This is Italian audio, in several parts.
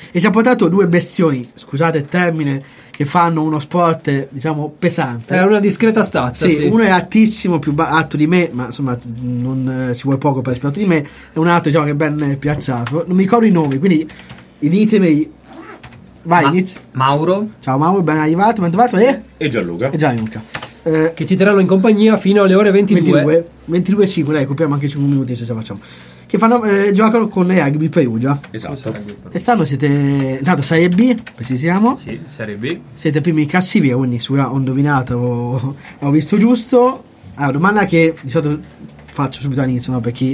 E ci ha portato due bestioni, scusate il termine, che fanno uno sport, diciamo, pesante. È una discreta stazza, sì. Uno è altissimo, più alto di me, ma insomma non ci vuole poco per essere più alto di me, e un altro, diciamo, che è ben piazzato. Non mi ricordo i nomi, quindi ditemi. Vai, inizia. Mauro. Ciao Mauro, ben arrivato, e Gianluca. Che ci terranno in compagnia fino alle ore 22. 22:05, dai, copriamo anche 5 minuti se ce la facciamo. Che fanno, giocano con Rugby Perugia. Esatto. E stanno siete, intanto Serie B, precisiamo. Sì, Serie B. Siete primi in classifica, quindi ho indovinato, ho visto giusto. Allora, domanda che di solito faccio subito all'inizio, no? Per chi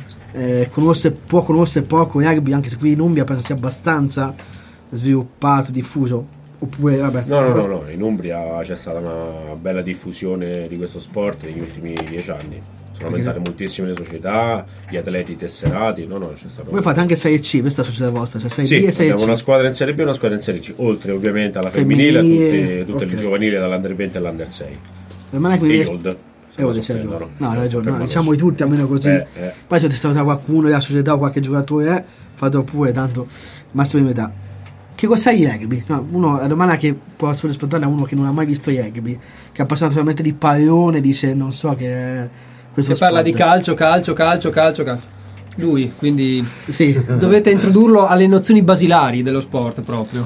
può conoscere poco Rugby, anche se qui in Umbria penso sia abbastanza sviluppato, diffuso. Oppure, vabbè. No, in Umbria c'è stata una bella diffusione di questo sport negli ultimi 10 anni. Sono aumentate moltissime le società, gli atleti tesserati. C'è stato. Voi fate anche Serie C, questa è la società vostra, cioè Serie B e Serie C. Abbiamo una squadra in Serie B e una squadra in Serie C, oltre ovviamente alla femminile, a tutte le giovanili dall'Under 20 all'Under 6. E Old. No, hai ragione, no, diciamo di tutti almeno così. Poi se testato da qualcuno della società o qualche giocatore, fatelo pure, tanto massimo di metà. Che cos'è il rugby? No, la domanda che può essere spontanea a uno che non ha mai visto rugby, che è appassionato solamente di pallone, dice non so che è questo sport. Parla di calcio. Lui, quindi sì. Dovete introdurlo alle nozioni basilari dello sport proprio.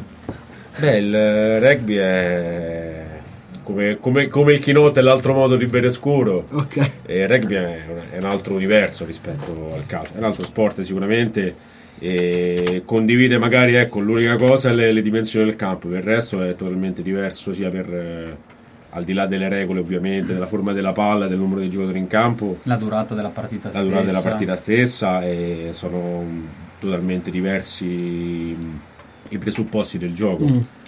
Il rugby è come il chinotto è l'altro modo di bere scuro. Okay. E il rugby è un altro universo rispetto al calcio, è un altro sport sicuramente. E condivide magari l'unica cosa le dimensioni del campo, per il resto è totalmente diverso, sia per al di là delle regole ovviamente, della forma della palla, del numero di giocatori in campo, la durata della partita stessa, e sono totalmente diversi i presupposti del gioco.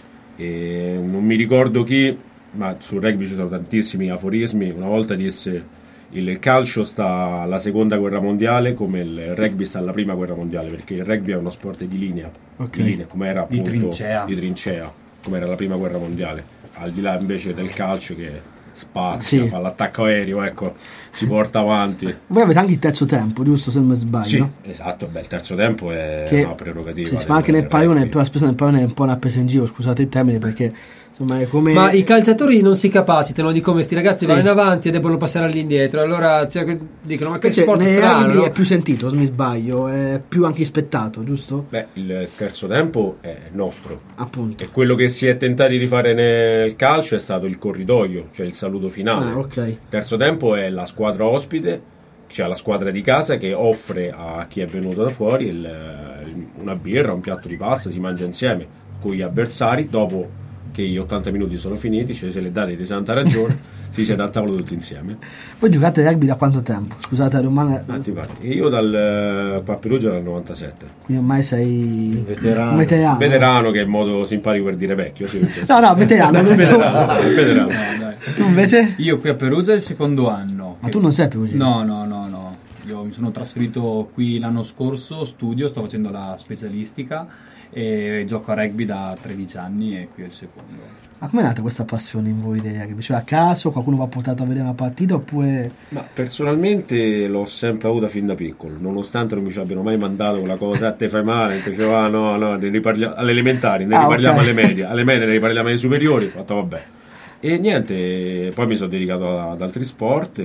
E non mi ricordo chi, ma sul rugby ci sono tantissimi aforismi. Una volta disse: il calcio sta alla seconda guerra mondiale come il rugby sta alla prima guerra mondiale, perché il rugby è uno sport di linea, come era appunto di trincea, come era la prima guerra mondiale, al di là invece del calcio che spazia, fa l'attacco aereo, si porta avanti. Voi avete anche il terzo tempo, giusto, se non mi sbaglio? Sì, esatto, il terzo tempo è una prerogativa. Si fa anche nel pallone, però spesso nel pallone è un po' una presa in giro, scusate il termine, perché insomma è come... Ma i calciatori non si capacitano di come sti ragazzi vanno in avanti e debbono passare all'indietro, allora dicono: ma che sport strano, no? È più sentito, se mi sbaglio, è più anche rispettato, giusto? Il terzo tempo è nostro, appunto, e quello che si è tentati di fare nel calcio è stato il corridoio, cioè il saluto finale. Il terzo tempo è la squadra ospite, cioè la squadra di casa, che offre a chi è venuto da fuori una birra, un piatto di pasta, si mangia insieme con gli avversari. Dopo che gli 80 minuti sono finiti, se le date di santa ragione, si siede al tavolo tutti insieme. Voi giocate rugby da quanto tempo? Scusate la domanda. Io qua a Perugia dal 97. Quindi ormai sei veterano, che è il modo simpatico per dire vecchio. Sì, veterano. Veterano. Tu invece? Io qui a Perugia è il secondo anno. Ma tu non sei a Perugia? No. Io mi sono trasferito qui l'anno scorso, sto facendo la specialistica e gioco a rugby da 13 anni e qui è il secondo. Ma com'è nata questa passione in voi del rugby? Cioè a caso qualcuno vi ha portato a vedere una partita oppure... Ma personalmente l'ho sempre avuta fin da piccolo, nonostante non mi ci abbiano mai mandato quella cosa: a te fai male, dicevo no, ne riparliamo alle elementari, ne riparliamo alle medie, ne riparliamo alle superiori, ho fatto vabbè. E niente, poi mi sono dedicato ad altri sport,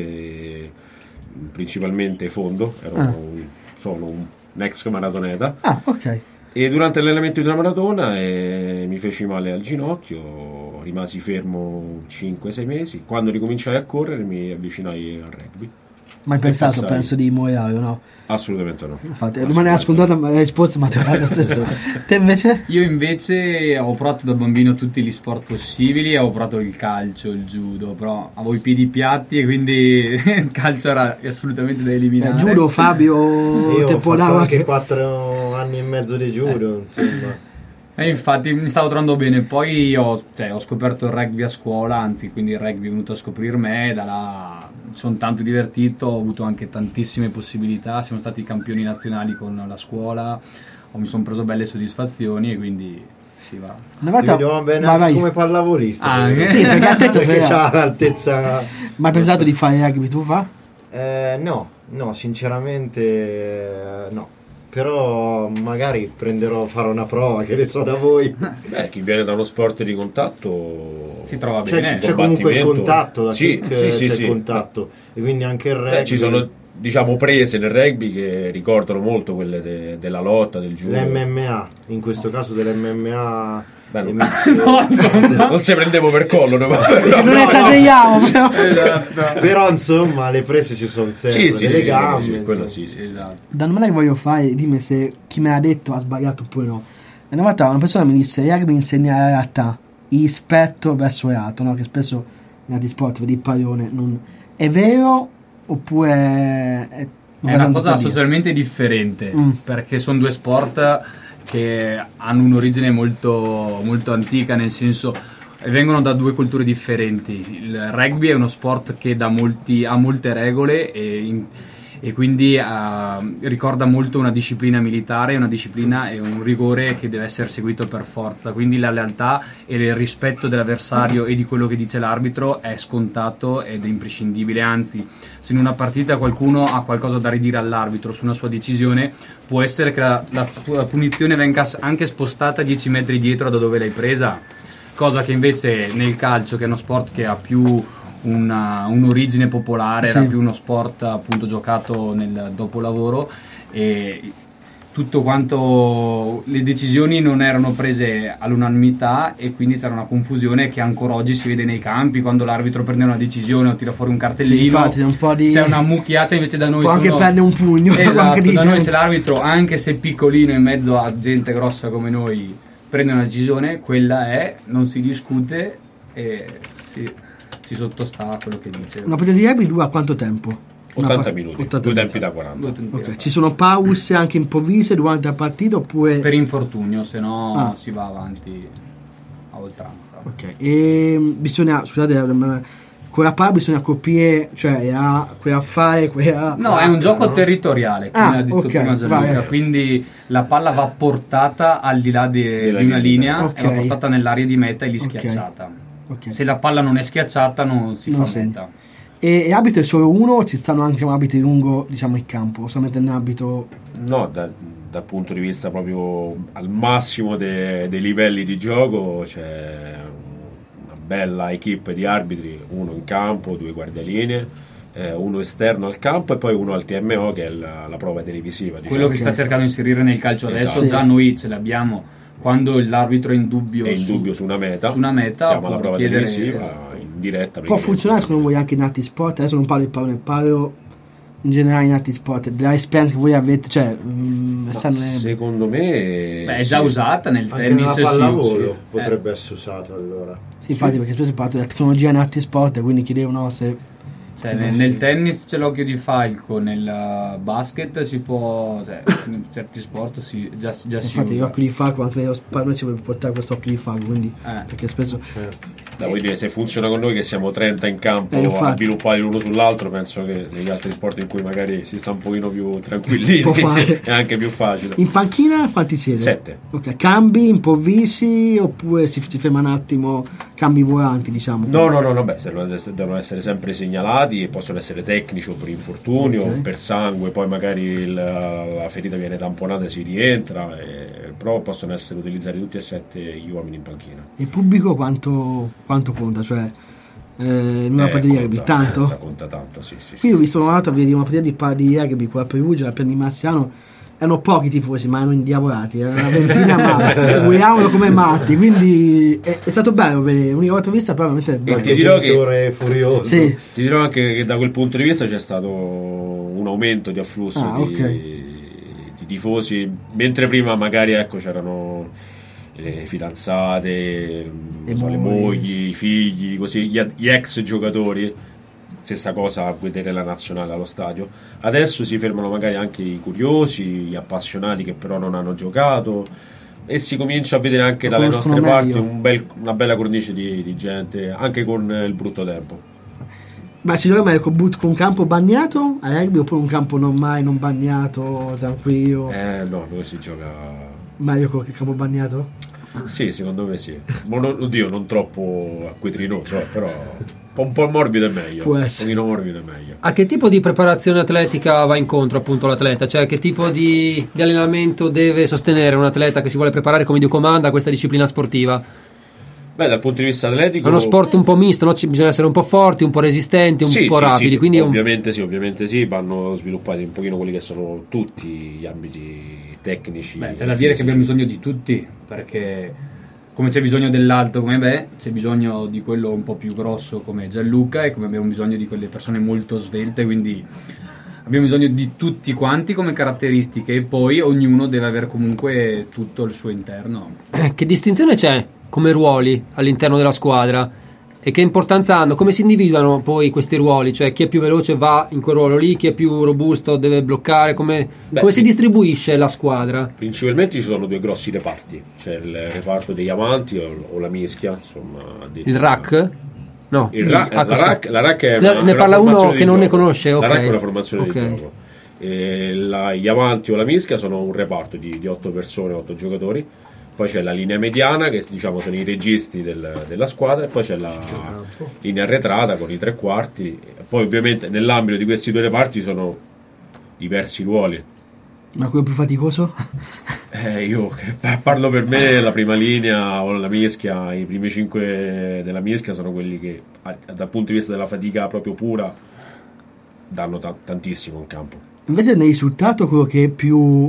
principalmente fondo, sono un ex maratoneta. E durante l'allenamento di una maratona mi feci male al ginocchio, rimasi fermo 5-6 mesi. Quando ricominciai a correre mi avvicinai al rugby. Ma hai pensato, penso di muoiare, no? Assolutamente no. Infatti, non è ascoltata la risposta, ma te lo stesso. Te invece? Io invece ho provato da bambino tutti gli sport possibili, ho provato il calcio, il judo, però avevo i piedi piatti e quindi il calcio era assolutamente da eliminare. Judo, Fabio, io ho fatto anche 4 anni e mezzo di judo, insomma. E infatti mi stavo trovando bene. Poi ho scoperto il rugby a scuola, anzi, quindi il rugby è venuto a scoprir me, da là sono tanto divertito, ho avuto anche tantissime possibilità, siamo stati campioni nazionali con la scuola, mi sono preso belle soddisfazioni e quindi si va. Va bene anche come pallavolista. Sì, perché a te c'ha l'altezza. Ma hai pensato di fare rugby tu fa? No, sinceramente no. però magari farò una prova, che ne so, da voi. Chi viene da uno sport di contatto si trova bene. C'è comunque il contatto, il contatto, e quindi anche il rugby. Ci sono, diciamo, prese nel rugby che ricordano molto quelle della lotta, del judo. L'MMA, in questo caso dell'MMA. Non si prendevo per collo, non esageriamo. Però insomma le prese ci sono sempre, le gambe. Esatto. Da domanda che voglio fare, dimmi se chi me l'ha detto ha sbagliato oppure no. Una volta una persona mi disse: il rugby insegna la realtà, il rispetto verso l'altro, no? Che spesso in altri sport vedi il pallone, è vero oppure è una cosa socialmente differente, perché sono due sport che hanno un'origine molto, molto antica, nel senso vengono da due culture differenti. Il rugby è uno sport che ha molte regole e quindi ricorda molto una disciplina militare, una disciplina e un rigore che deve essere seguito per forza, quindi la lealtà e il rispetto dell'avversario e di quello che dice l'arbitro è scontato ed è imprescindibile. Anzi, se in una partita qualcuno ha qualcosa da ridire all'arbitro su una sua decisione, può essere che la punizione venga anche spostata 10 metri dietro da dove l'hai presa, cosa che invece nel calcio, che è uno sport che ha più un'origine popolare, era più uno sport appunto giocato nel dopolavoro, e tutto quanto le decisioni non erano prese all'unanimità, e quindi c'era una confusione che ancora oggi si vede nei campi quando l'arbitro prende una decisione o tira fuori un cartellino, c'è una mucchiata. Invece da noi anche prende un pugno, esatto, da noi se l'arbitro, anche se piccolino in mezzo a gente grossa come noi, prende una decisione, quella non si discute e si sottostà a quello che dice. Una partita di rugby dura quanto tempo? 80 minuti, due tempi da 40. Okay. Ci sono pause anche improvvise durante la partita oppure? Per infortunio, se no si va avanti a oltranza. Ok, e bisogna, scusate, con la palla bisogna colpire, cioè fare no, è un gioco territoriale, come ha detto prima Gianluca, quindi la palla va portata al di là di una linea, e va portata nell'area di meta e lì schiacciata. Okay. Se la palla non è schiacciata non si fa meta. E abito è solo uno o ci stanno anche abiti lungo, diciamo, il campo? Solamente un abito? No, dal punto di vista proprio al massimo dei livelli di gioco c'è una bella equipe di arbitri, uno in campo, 2 guardialinee, uno esterno al campo e poi uno al TMO, che è la prova televisiva, diciamo. Quello che sta cercando di inserire nel calcio adesso, già noi ce l'abbiamo. Quando l'arbitro è in dubbio su una meta, chiama la prova televisiva in diretta. Può funzionare secondo voi anche in altri sport? Adesso non parlo di pallone, parlo in generale in altri sport, dell'esperienza che voi avete, cioè secondo me è già usata nel anche tennis, nella pallavolo potrebbe essere usata, allora. Sì, infatti, perché spesso parlo della tecnologia in altri sport, quindi chiedevo se nel tennis c'è l'occhio di falco, nel basket si può, in certi sport già si usa. Infatti l'occhio di falco anche nello sport noi si può portare questo occhio di falco, quindi perché spesso vuol dire, se funziona con noi che siamo 30 in campo a sviluppare l'uno sull'altro, penso che negli altri sport in cui magari si sta un pochino più tranquilli è anche più facile. In panchina quanti siete? 7. Ok, cambi improvvisi oppure si ferma un attimo, cambi volanti, diciamo? No, beh, devono essere sempre segnalati e possono essere tecnici o per infortunio o per sangue, poi magari la ferita viene tamponata e si rientra, però possono essere utilizzati tutti e 7 gli uomini in panchina. Il pubblico quanto conta? Cioè in una partita di rugby tanto? Conta tanto, sì. Qui ho visto una volta una partita di rugby con la Perugia, la Perni Marciano. Erano pochi tifosi, ma erano indiavolati, era una ventina matti, guidavano come matti, quindi è stato bello vedere, l'unica volta vista, però veramente bello. Ti dirò che furioso. Sì. Ti dirò anche che da quel punto di vista c'è stato un aumento di afflusso di tifosi, mentre prima magari c'erano le fidanzate, le mogli, i figli, così gli ex giocatori. Stessa cosa a vedere la nazionale allo stadio. Adesso si fermano magari anche i curiosi, gli appassionati che però non hanno giocato, e si comincia a vedere anche dalle nostre parti una bella cornice di gente, anche con il brutto tempo. Ma si gioca meglio con campo bagnato a rugby oppure un campo non bagnato, tranquillo? No, dove si gioca meglio con il campo bagnato? Sì, secondo me sì. Oddio, non troppo acquetrinoso, però un po' morbido è meglio. Può essere. Un pochino morbido è meglio. A che tipo di preparazione atletica va incontro appunto l'atleta? Cioè che tipo di allenamento deve sostenere un atleta che si vuole preparare come Dio comanda a questa disciplina sportiva? Beh, dal punto di vista atletico È uno sport un po' misto, no? Bisogna essere un po' forti, un po' resistenti, un po' rapidi. Sì, quindi ovviamente sì, vanno sviluppati un pochino quelli che sono tutti gli ambiti tecnici. Beh, c'è da dire che abbiamo bisogno di tutti, perché come c'è bisogno dell'alto come me, c'è bisogno di quello un po' più grosso come Gianluca, e come abbiamo bisogno di quelle persone molto svelte, quindi abbiamo bisogno di tutti quanti come caratteristiche, e poi ognuno deve avere comunque tutto il suo interno. Che distinzione c'è come ruoli all'interno della squadra e che importanza hanno? Come si individuano poi questi ruoli? Cioè chi è più veloce va in quel ruolo lì, chi è più robusto deve bloccare, come si distribuisce la squadra? Principalmente ci sono due grossi reparti, c'è il reparto degli amanti o la mischia, insomma. Il rack? No, la rack è ne parla uno che non ne conosce. La okay. rack è una formazione di gioco. Gli amanti o la mischia sono un reparto di 8 persone, 8 giocatori. Poi c'è la linea mediana, che diciamo sono i registi della squadra, e poi c'è la linea arretrata con i 3/4. Poi ovviamente nell'ambito di questi due reparti ci sono diversi ruoli. Ma quello più faticoso? Io parlo per me, la prima linea o la mischia, i primi 5 della mischia sono quelli che dal punto di vista della fatica proprio pura danno tantissimo in campo. Invece nel risultato quello che è più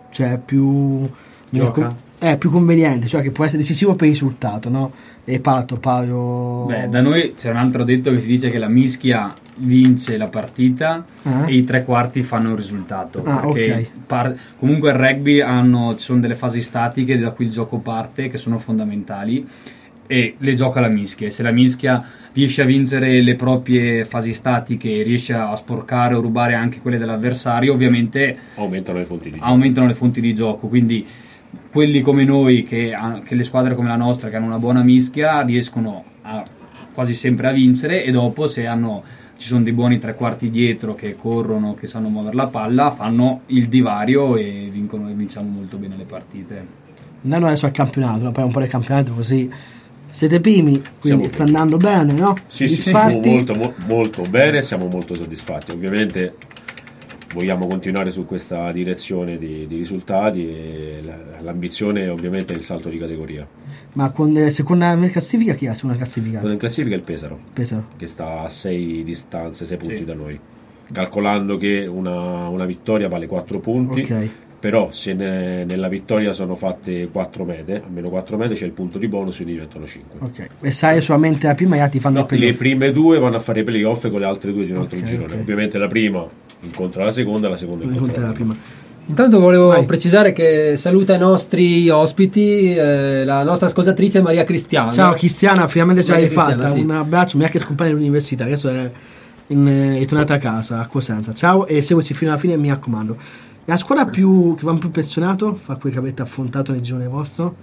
gioca? È più conveniente, cioè che può essere decisivo per il risultato, no? E paio. Beh, da noi c'è un altro detto che si dice che la mischia vince la partita e i 3/4 fanno il risultato. Perché comunque il rugby ci sono delle fasi statiche da cui il gioco parte, che sono fondamentali, e le gioca la mischia. E se la mischia riesce a vincere le proprie fasi statiche, riesce a sporcare o rubare anche quelle dell'avversario, ovviamente aumentano le fonti di gioco. Quindi quelli come noi, che le squadre come la nostra, che hanno una buona mischia, riescono quasi sempre a vincere, e dopo ci sono dei buoni 3/4 dietro che corrono, che sanno muovere la palla, fanno il divario e vinciamo molto bene le partite. Andiamo adesso al campionato, poi un po' del campionato, così siete primi, quindi sta andando bene, no? Sì, molto, molto bene, siamo molto soddisfatti. Ovviamente vogliamo continuare su questa direzione di risultati, e l'ambizione ovviamente è il salto di categoria. Ma con seconda classifica chi ha seconda classifica? In classifica è il Pesaro, che sta a 6 punti da noi, calcolando che una vittoria vale 4 punti. Okay. Però se nella vittoria sono fatte 4 mete, almeno 4 mete, c'è il punto di bonus e diventano 5. Ok. E sai solamente la prima, gli altri fanno il playoff? Le prime 2 vanno a fare i playoff con le altre 2 di un altro girone. Okay. Ovviamente la prima incontra la seconda incontra la prima. Intanto volevo precisare che saluta i nostri ospiti, la nostra ascoltatrice Maria Cristiana. Ciao Cristiana, finalmente ce l'hai fatta. Sì. Un abbraccio, mi ha che scompare all'università, adesso è tornata a casa a Cosenza. Ciao, e seguici fino alla fine, mi raccomando. La squadra che vi ha più impressionato, fra quelli che avete affrontato nel girone vostro?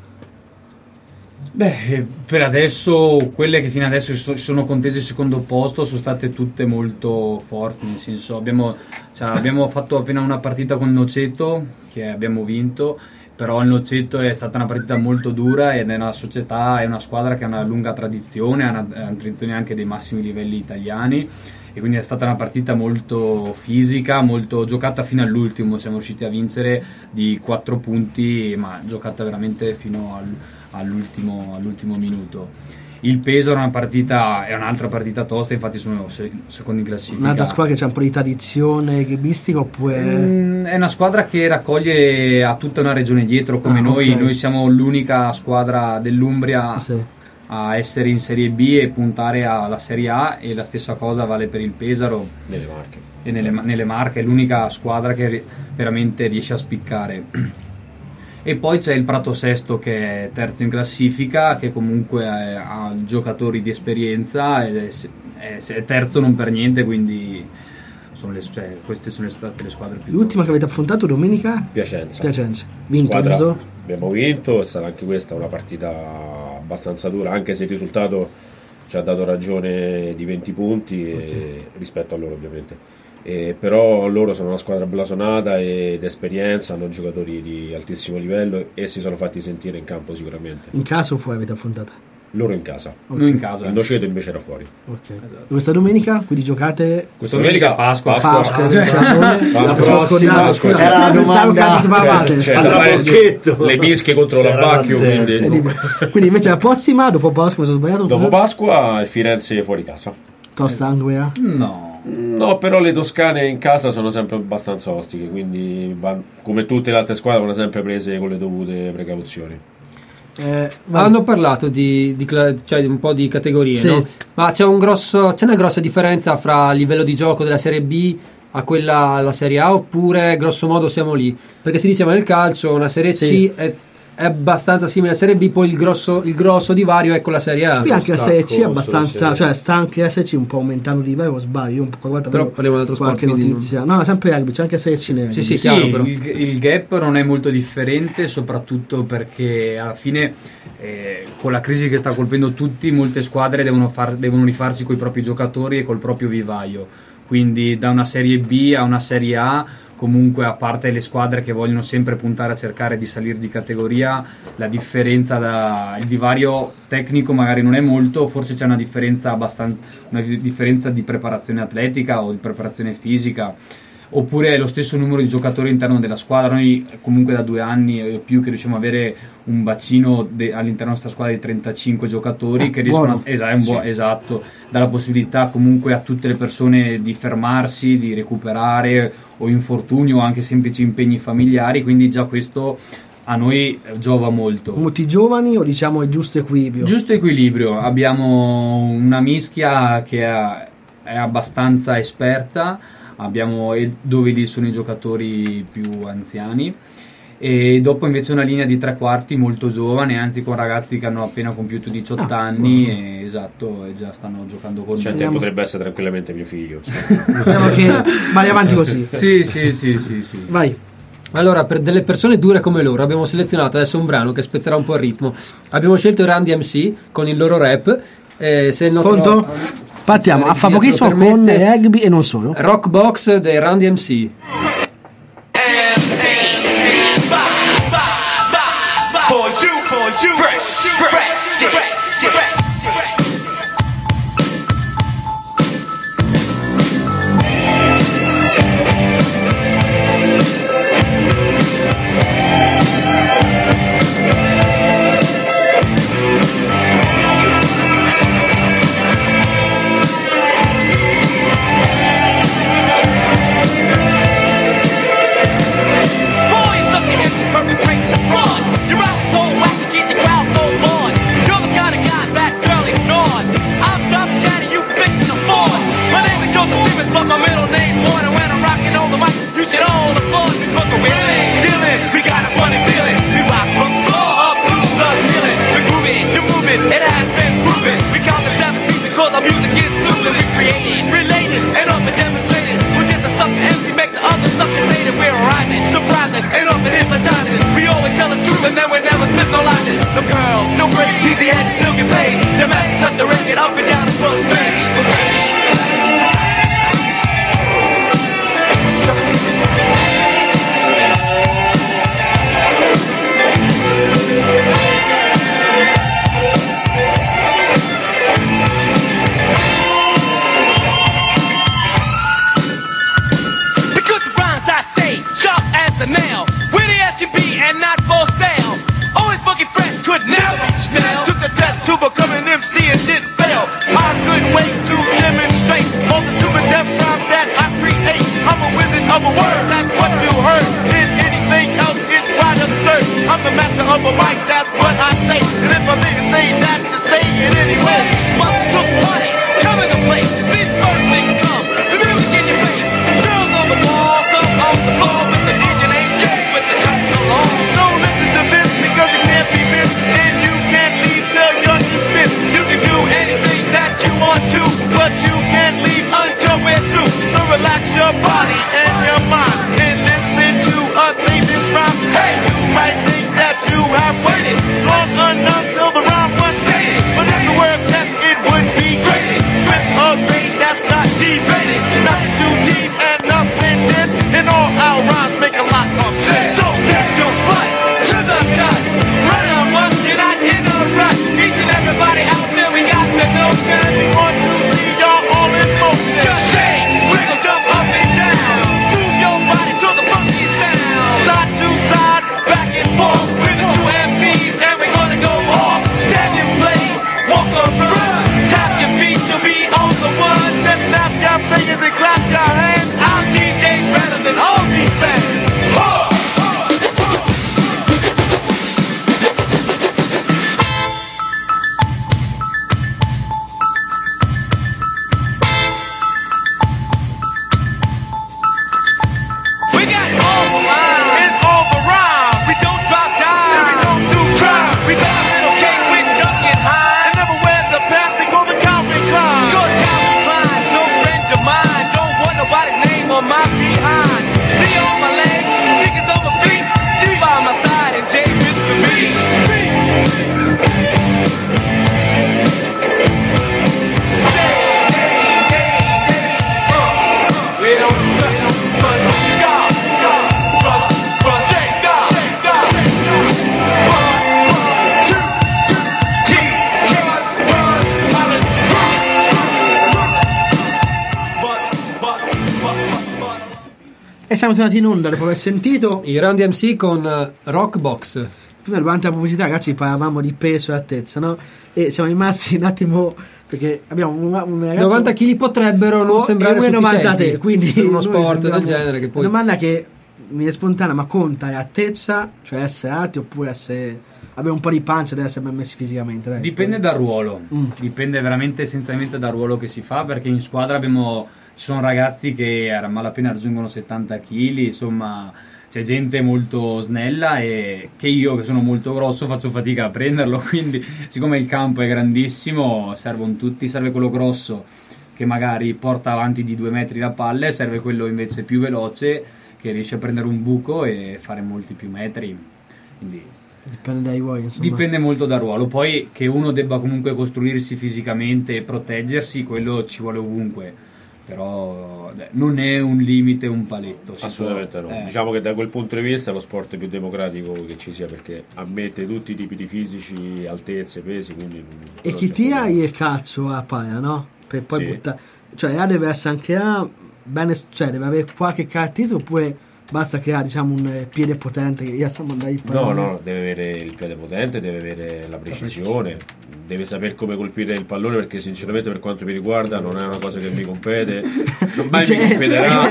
Beh, per adesso quelle che fino adesso si sono contese il secondo posto sono state tutte molto forti, nel senso abbiamo fatto appena una partita con Noceto che abbiamo vinto, però il Noceto è stata una partita molto dura ed è una squadra che ha una lunga tradizione, ha una tradizione anche dei massimi livelli italiani, e quindi è stata una partita molto fisica, molto giocata fino all'ultimo. Siamo riusciti a vincere di 4 punti, ma giocata veramente fino all'ultimo minuto. Il Pesaro è un'altra partita tosta, infatti sono secondi in classifica. Un'altra squadra che c'ha un po' di tradizione rugbistica, oppure è una squadra che raccoglie a tutta una regione dietro come noi. Okay. Noi siamo l'unica squadra dell'Umbria a essere in Serie B e puntare alla Serie A, e la stessa cosa vale per il Pesaro nelle Marche. E nelle Marche è l'unica squadra che veramente riesce a spiccare. E poi c'è il Prato Sesto che è terzo in classifica, che comunque ha giocatori di esperienza ed è terzo non per niente, quindi queste sono state le squadre più. L'ultima che avete affrontato domenica? Piacenza. Vinto, giusto? Abbiamo vinto, è stata anche questa una partita abbastanza dura, anche se il risultato ci ha dato ragione di 20 punti rispetto a loro ovviamente. Però loro sono una squadra blasonata ed esperienza, hanno giocatori di altissimo livello e si sono fatti sentire in campo sicuramente. In casa o fuori avete affrontata? Loro in casa. Okay. Noi in casa. Il Noceto invece era fuori. Okay. Questa domenica quindi giocate? Questa domenica Pasqua. La prossima era la domanda. Le mische contro l'Abbacchio. Quindi invece la prossima, dopo Pasqua, mi sono sbagliato? Dopo Pasqua il Firenze fuori casa. Tosta Anglia? No, però le toscane in casa sono sempre abbastanza ostiche, quindi come tutte le altre squadre vanno sempre prese con le dovute precauzioni. Hanno parlato di un po' di categorie, sì. No? Ma c'è una grossa differenza fra il livello di gioco della Serie B a quella alla Serie A, oppure grosso modo siamo lì? Perché si diceva nel calcio una Serie C è abbastanza simile alla Serie B, poi il grosso divario è con la Serie A. Qui anche la Serie C è abbastanza, cioè sta anche la Serie C un po' aumentando di livello, o sbaglio? Un po', guarda, però parliamo di altro sport, qualche notizia. No, sempre rugby, c'è anche la Serie C. Sì, chiaro, però. Il gap non è molto differente, soprattutto perché alla fine con la crisi che sta colpendo tutti, molte squadre devono rifarsi coi propri giocatori e col proprio vivaio. Quindi da una Serie B a una Serie A, comunque, a parte le squadre che vogliono sempre puntare a cercare di salire di categoria, la differenza, il divario tecnico magari non è molto, forse c'è una differenza di preparazione atletica o di preparazione fisica, oppure lo stesso numero di giocatori all'interno della squadra. Noi comunque da 2 anni o più che riusciamo ad avere un bacino all'interno della nostra squadra di 35 giocatori che riescono esatto, dà la possibilità comunque a tutte le persone di fermarsi, di recuperare, o infortuni o anche semplici impegni familiari, quindi già questo a noi giova molto. Molti giovani, o diciamo il giusto equilibrio? Giusto equilibrio, abbiamo una mischia che è abbastanza esperta, abbiamo dove lì sono i giocatori più anziani, e dopo invece una linea di 3/4 molto giovane, anzi con ragazzi che hanno appena compiuto 18 anni e già stanno giocando con noi. Potrebbe essere tranquillamente mio figlio. Speriamo che vai avanti così. Sì. Vai. Allora, per delle persone dure come loro abbiamo selezionato adesso un brano che spezzerà un po' il ritmo. Abbiamo scelto i Run DMC con il loro rap. Se il nostro Pronto? Partiamo a fa pochissimo con rugby e non solo. Rock Box dei Run DMC. Long enough till the rhyme was stated, but if the word test E siamo tornati in onda dopo aver sentito i Run DMC con Rockbox. Prima durante la pubblicità, ragazzi, parlavamo di peso e altezza, no? E siamo rimasti un attimo, perché abbiamo un ragazzo 90 kg potrebbero non sembrare sufficienti quindi per uno sport del genere, che poi... La domanda che mi è spontanea, ma conta è altezza, cioè essere alti, oppure avere un po' di pancia, deve essere ben messi fisicamente, dai. Dipende dal ruolo, dipende veramente essenzialmente dal ruolo che si fa, perché in squadra ci sono ragazzi che a malapena raggiungono 70 kg, insomma c'è gente molto snella, e che io, che sono molto grosso, faccio fatica a prenderlo, quindi siccome il campo è grandissimo servono tutti, serve quello grosso che magari porta avanti di 2 metri la palla, e serve quello invece più veloce che riesce a prendere un buco e fare molti più metri, quindi dipende dai ruoli, insomma. Dipende molto dal ruolo. Poi che uno debba comunque costruirsi fisicamente e proteggersi, quello ci vuole ovunque, però non è un limite, un paletto. Assolutamente no. Diciamo che da quel punto di vista è lo sport più democratico che ci sia, perché ammette tutti i tipi di fisici, altezze, pesi, quindi e chi tira il calcio a palla, no? Per poi buttare, cioè deve essere anche bene, cioè deve avere qualche caratteristica, oppure basta che ha, diciamo, un piede potente che riesca a mandare il pallone? No, deve avere il piede potente, deve avere la precisione, deve saper come colpire il pallone, perché sinceramente per quanto mi riguarda non è una cosa che mi compete, non mai mi competerà.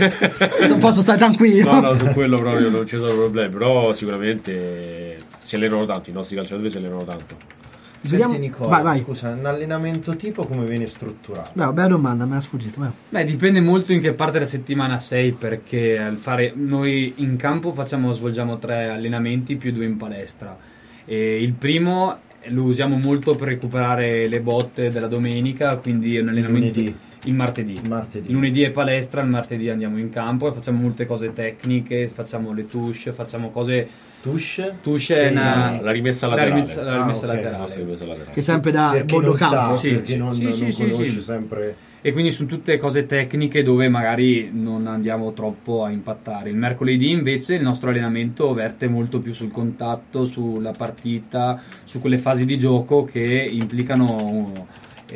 Non posso stare tranquillo. No, su quello proprio non ci sono problemi, però sicuramente si allenano tanto, i nostri calciatori si allenano tanto. Senti Nicola, vai. Scusa, un allenamento tipo come viene strutturato? No, bella domanda, me l'ha sfuggito. Dipende molto in che parte della settimana sei, perché noi in campo svolgiamo 3 allenamenti più 2 in palestra, e il primo lo usiamo molto per recuperare le botte della domenica, quindi è un allenamento il martedì. Il lunedì è palestra, il martedì andiamo in campo e facciamo molte cose tecniche, facciamo le touche, facciamo cose. Touche è la rimessa laterale. La rimessa laterale. Che è sempre da bordo campo. Sì. Sempre. E quindi sono tutte cose tecniche dove magari non andiamo troppo a impattare. Il mercoledì invece il nostro allenamento verte molto più sul contatto, sulla partita, su quelle fasi di gioco che implicano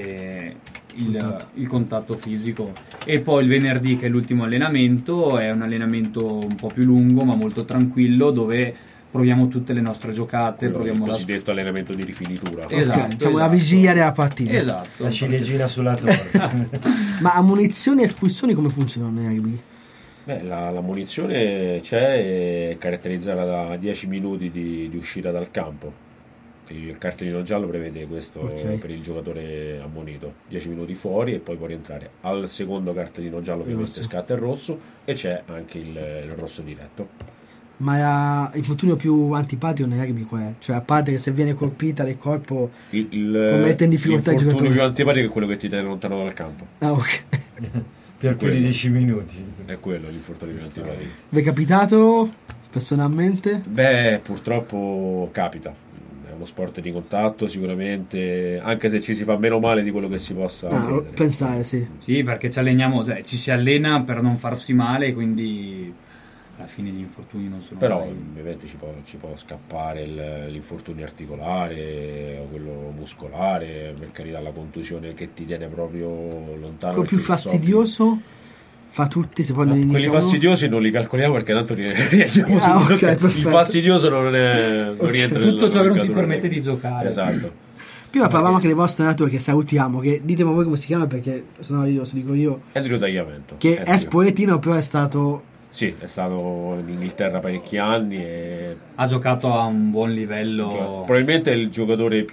il contatto fisico. E poi il venerdì, che è l'ultimo allenamento, è un allenamento un po' più lungo ma molto tranquillo, dove proviamo tutte le nostre giocate, proviamo il cosiddetto allenamento di rifinitura. Esatto, diciamo la vigilia della partita. Esatto. La ciliegina sulla torta. Ma amunizioni e espulsioni come funzionano nel rugby? La munizione c'è, è caratterizzata da 10 minuti di uscita dal campo. Il cartellino giallo prevede questo per il giocatore ammonito, 10 minuti fuori e poi può rientrare. Al secondo cartellino giallo ovviamente scatta il rosso, e c'è anche il rosso diretto. Ma l'infortunio più antipatico nel rugby qual è? Cioè, a parte che se viene colpita del corpo può mettere in difficoltà il giocatore. L'infortunio più antipatico è quello che ti tiene lontano dal campo. Ah, ok. Per quei 10 minuti. È quello l'infortunio più antipatico. Vi è capitato personalmente? Purtroppo capita. È uno sport di contatto sicuramente, anche se ci si fa meno male di quello che si possa pensare. Sì, perché ci alleniamo, ci si allena per non farsi male, quindi alla fine gli infortuni non sono però mai... ovviamente ci può scappare l'infortunio articolare o quello muscolare, per carità, la contusione che ti tiene proprio lontano. Quello più fastidioso fa tutti, se poi quelli fastidiosi non li calcoliamo, perché tanto rientriamo il fastidioso non rientra tutto ciò che non ti permette di giocare. Esatto. Prima parlavamo anche dei vostri allenatori, che salutiamo, che ditemi voi come si chiama, perché sennò io se dico io Andrew Tagliamento, che è spoletino, però è stato in Inghilterra parecchi anni e ha giocato a un buon livello, probabilmente è il giocatore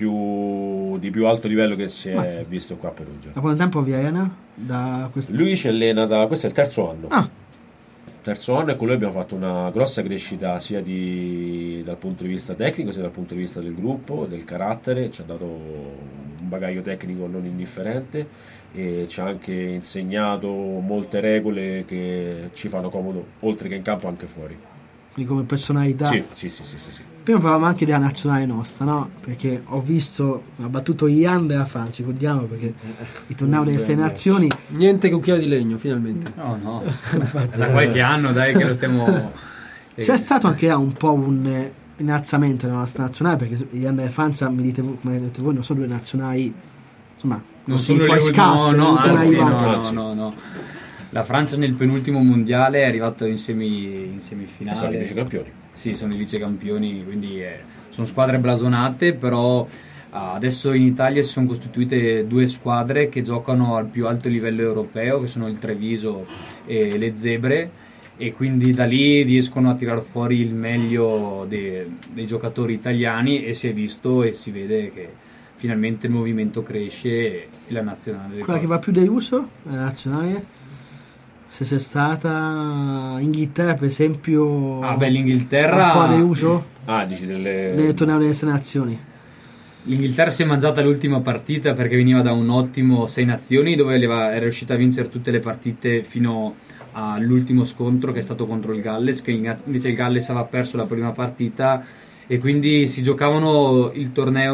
di più alto livello che si è visto qua a Perugia. Da quanto tempo vi allena? Lui ci allena questo è il terzo anno. Terzo anno, e con lui abbiamo fatto una grossa crescita sia dal punto di vista tecnico sia dal punto di vista del gruppo, del carattere. Ci ha dato un bagaglio tecnico non indifferente e ci ha anche insegnato molte regole che ci fanno comodo oltre che in campo anche fuori. Quindi come personalità. Sì. Prima parlavamo anche della nazionale nostra, no? Perché ho battuto gli under a Francia, ricordiamo, perché ritornavo nelle 6 nazioni. Niente cucchiaio di legno, finalmente. No. Da qualche anno, dai, che lo stiamo... C'è stato anche un po' un innalzamento nella nostra nazionale, perché gli under di Francia, come dite voi, non sono 2 nazionali, insomma, non sono poi scarse, no. La Francia nel penultimo mondiale è arrivato in semifinale. Sono i vicecampioni. Sì, sono i vicecampioni, quindi sono squadre blasonate, però adesso in Italia si sono costituite 2 squadre che giocano al più alto livello europeo, che sono il Treviso e le Zebre, e quindi da lì riescono a tirar fuori il meglio dei giocatori italiani, e si è visto e si vede che finalmente il movimento cresce e la nazionale... Quella che va più Deuso, la nazionale? Se sei stata Inghilterra, per esempio... l'Inghilterra... Un po' Deuso? Dici delle tornei delle nazioni. L'Inghilterra si è mangiata l'ultima partita perché veniva da un ottimo 6 nazioni, dove era riuscita a vincere tutte le partite fino all'ultimo scontro, che è stato contro il Galles, che invece il Galles aveva perso la prima partita, e quindi si giocavano il torneo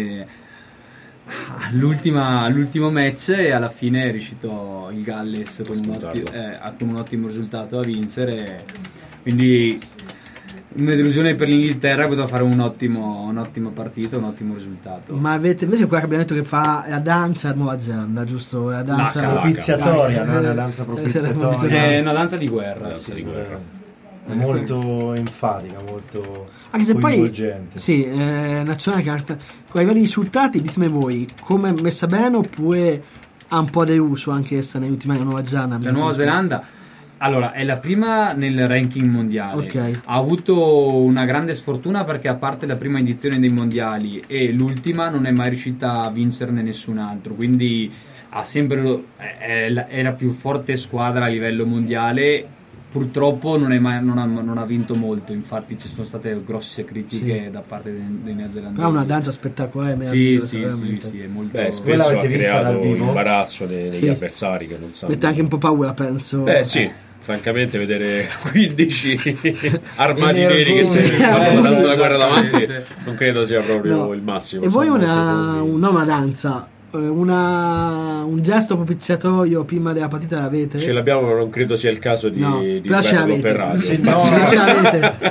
all'ultimo match, e alla fine è riuscito il Galles con un ottimo risultato a vincere. Quindi un'delusione per l'Inghilterra, che poteva fare un'ottima partita, un ottimo risultato. Ma avete invece quella che abbiamo detto che fa la danza Nuova Zelanda, giusto? La danza propiziatoria, no? La danza propiziatoria. È una danza di guerra. È molto enfatica, molto anche se coinvolgente. Poi nazionale carta. Con i vari risultati, ditemi voi, come è messa bene, oppure ha un po' deluso anche essa negli ultimi anni la Nuova Zelanda? La Nuova Zelanda, allora, è la prima nel ranking mondiale. Okay. Ha avuto una grande sfortuna perché, a parte la prima edizione dei mondiali e l'ultima, non è mai riuscita a vincerne nessun altro, quindi è la più forte squadra a livello mondiale. Purtroppo non ha vinto molto, infatti ci sono state grosse critiche da parte dei neozelandesi. Però è una danza spettacolare. Sì, è molto... spesso ha creato imbarazzo negli avversari che non sanno. Mette anche un po' paura, penso. Sì, francamente vedere 15 armati neri che fanno la danza della guerra davanti non credo sia proprio il massimo. E voi una danza, un gesto propiziatorio prima della partita l'avete? Ce l'abbiamo, ma non credo sia il caso di però ce l'avete. Per radio. Ce l'avete.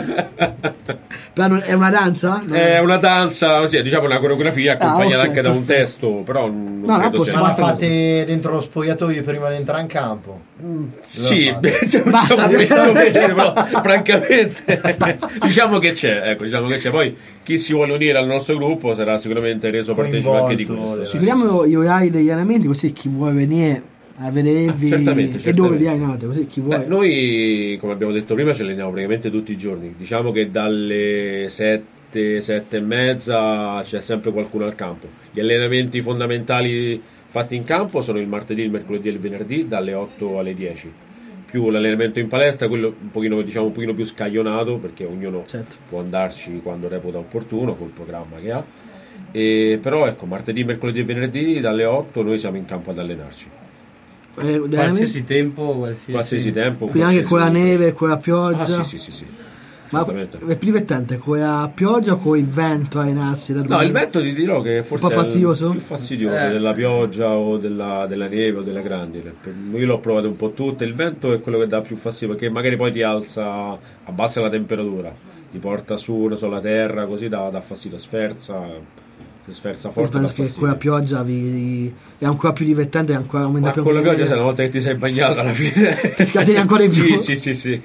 Però è una danza? No. È una danza, sì, diciamo una coreografia accompagnata anche da un testo, però non credo sia. Ma la fate dentro lo spogliatoio prima di entrare in campo? Sì, basta, però francamente diciamo che c'è. Poi chi si vuole unire al nostro gruppo sarà sicuramente reso partecipe anche di questo. Sicuriamo gli orari degli allenamenti, così chi vuole venire a vedervi certamente. E dove vi allenate, così chi vuole. Noi, come abbiamo detto prima, ci alleniamo praticamente tutti i giorni. Diciamo che dalle 7 e mezza c'è sempre qualcuno al campo. Gli allenamenti fondamentali fatti in campo sono il martedì, il mercoledì e il venerdì dalle 8 alle 10, più l'allenamento in palestra, quello un pochino più scaglionato, perché ognuno può andarci quando reputa opportuno col programma che ha. Però ecco, martedì, mercoledì e venerdì dalle 8 noi siamo in campo ad allenarci. Qualsiasi tempo. Quindi anche con la neve, con la pioggia. Sì. Ma è più divertente con la pioggia o con il vento a allenarsi? No, il vento ti dirò che forse un po' fastidioso? È più fastidioso della pioggia o della neve o della grandine. Io l'ho provato un po' tutte. Il vento è quello che dà più fastidio, perché magari poi ti abbassa la temperatura, ti porta su la terra, così dà fastidio, sferza forte. Penso che con la pioggia è ancora più divertente, è ancora aumenta più. Ma con la pioggia, se una volta che ti sei bagnato alla fine ti scateni ancora in più. Sì.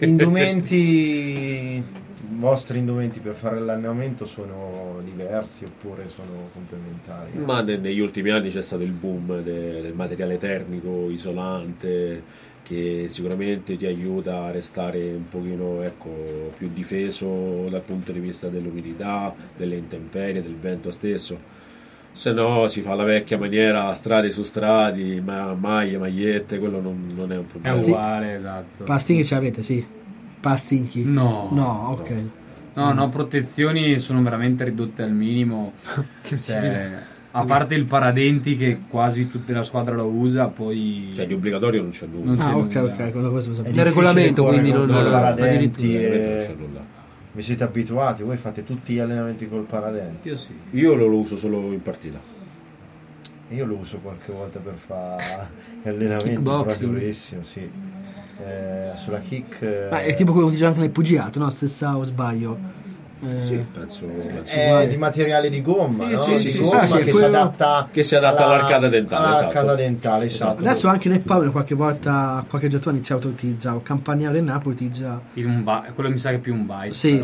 Vostri indumenti per fare l'allenamento sono diversi oppure sono complementari? Ma negli ultimi anni c'è stato il boom del materiale termico isolante, che sicuramente ti aiuta a restare un pochino più difeso dal punto di vista dell'umidità, delle intemperie, del vento stesso. Se no si fa la vecchia maniera, strade su strade, maglie, magliette, quello non è un problema. È uguale, esatto. Pastinchi ce l'avete, sì? Pastinchi? No, ok. No, protezioni sono veramente ridotte al minimo. A parte il paradenti che quasi tutta la squadra lo usa, poi di obbligatorio non c'è nulla. Ok, quello questo nel regolamento, quindi non paradenti non c'è nulla. Vi siete abituati? Voi fate tutti gli allenamenti col paradenti? Io sì. Io lo uso solo in partita. Io lo uso qualche volta per fare gli allenamenti, però durissimo, sì. Sulla kick è tipo quello che si gioca anche nel pugilato, no? Stessa o sbaglio? Sì, penso è di materiale di gomma, no? Sì, Gomma che si adatta all'arcata dentale, esatto. Adesso anche nel Pavone qualche volta qualche giocatore ha iniziato a utilizzare, o Campagnaro del Napoli utilizza quello mi sa che è più un byte. Sì,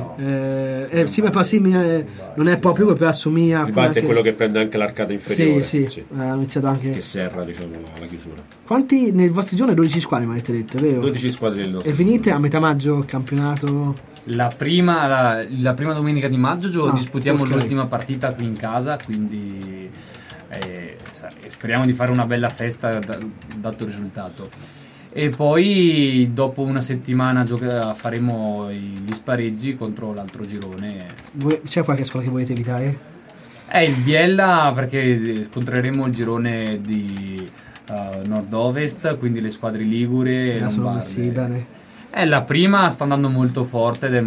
non è proprio, però assomiglia. Il byte è quello che prende anche l'arcata inferiore. Sì. Ha iniziato anche che serra, diciamo, la chiusura. Quanti nel vostro giorno? 12 squadre mi avete detto, vero? 12 squadre nel nostro. E finite a metà maggio il campionato? La prima domenica di maggio disputiamo l'ultima partita qui in casa, quindi speriamo di fare una bella festa dato il risultato. E poi dopo una settimana faremo gli spareggi contro l'altro girone. C'è qualche squadra che volete evitare? Il Biella, perché scontreremo il girone di nord-ovest, quindi le squadre ligure e lombarde. Sì, bene. La prima sta andando molto forte ed è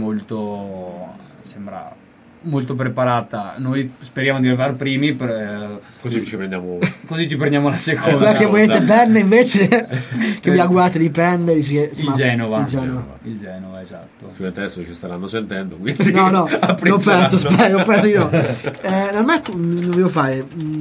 sembra molto preparata. Noi speriamo di arrivare primi, così ci prendiamo la seconda. Perché volete Penne invece che vi agguate di Penne? Il Genova, esatto. Adesso ci staranno sentendo, quindi no, non penso, spero di no. Non devo fare.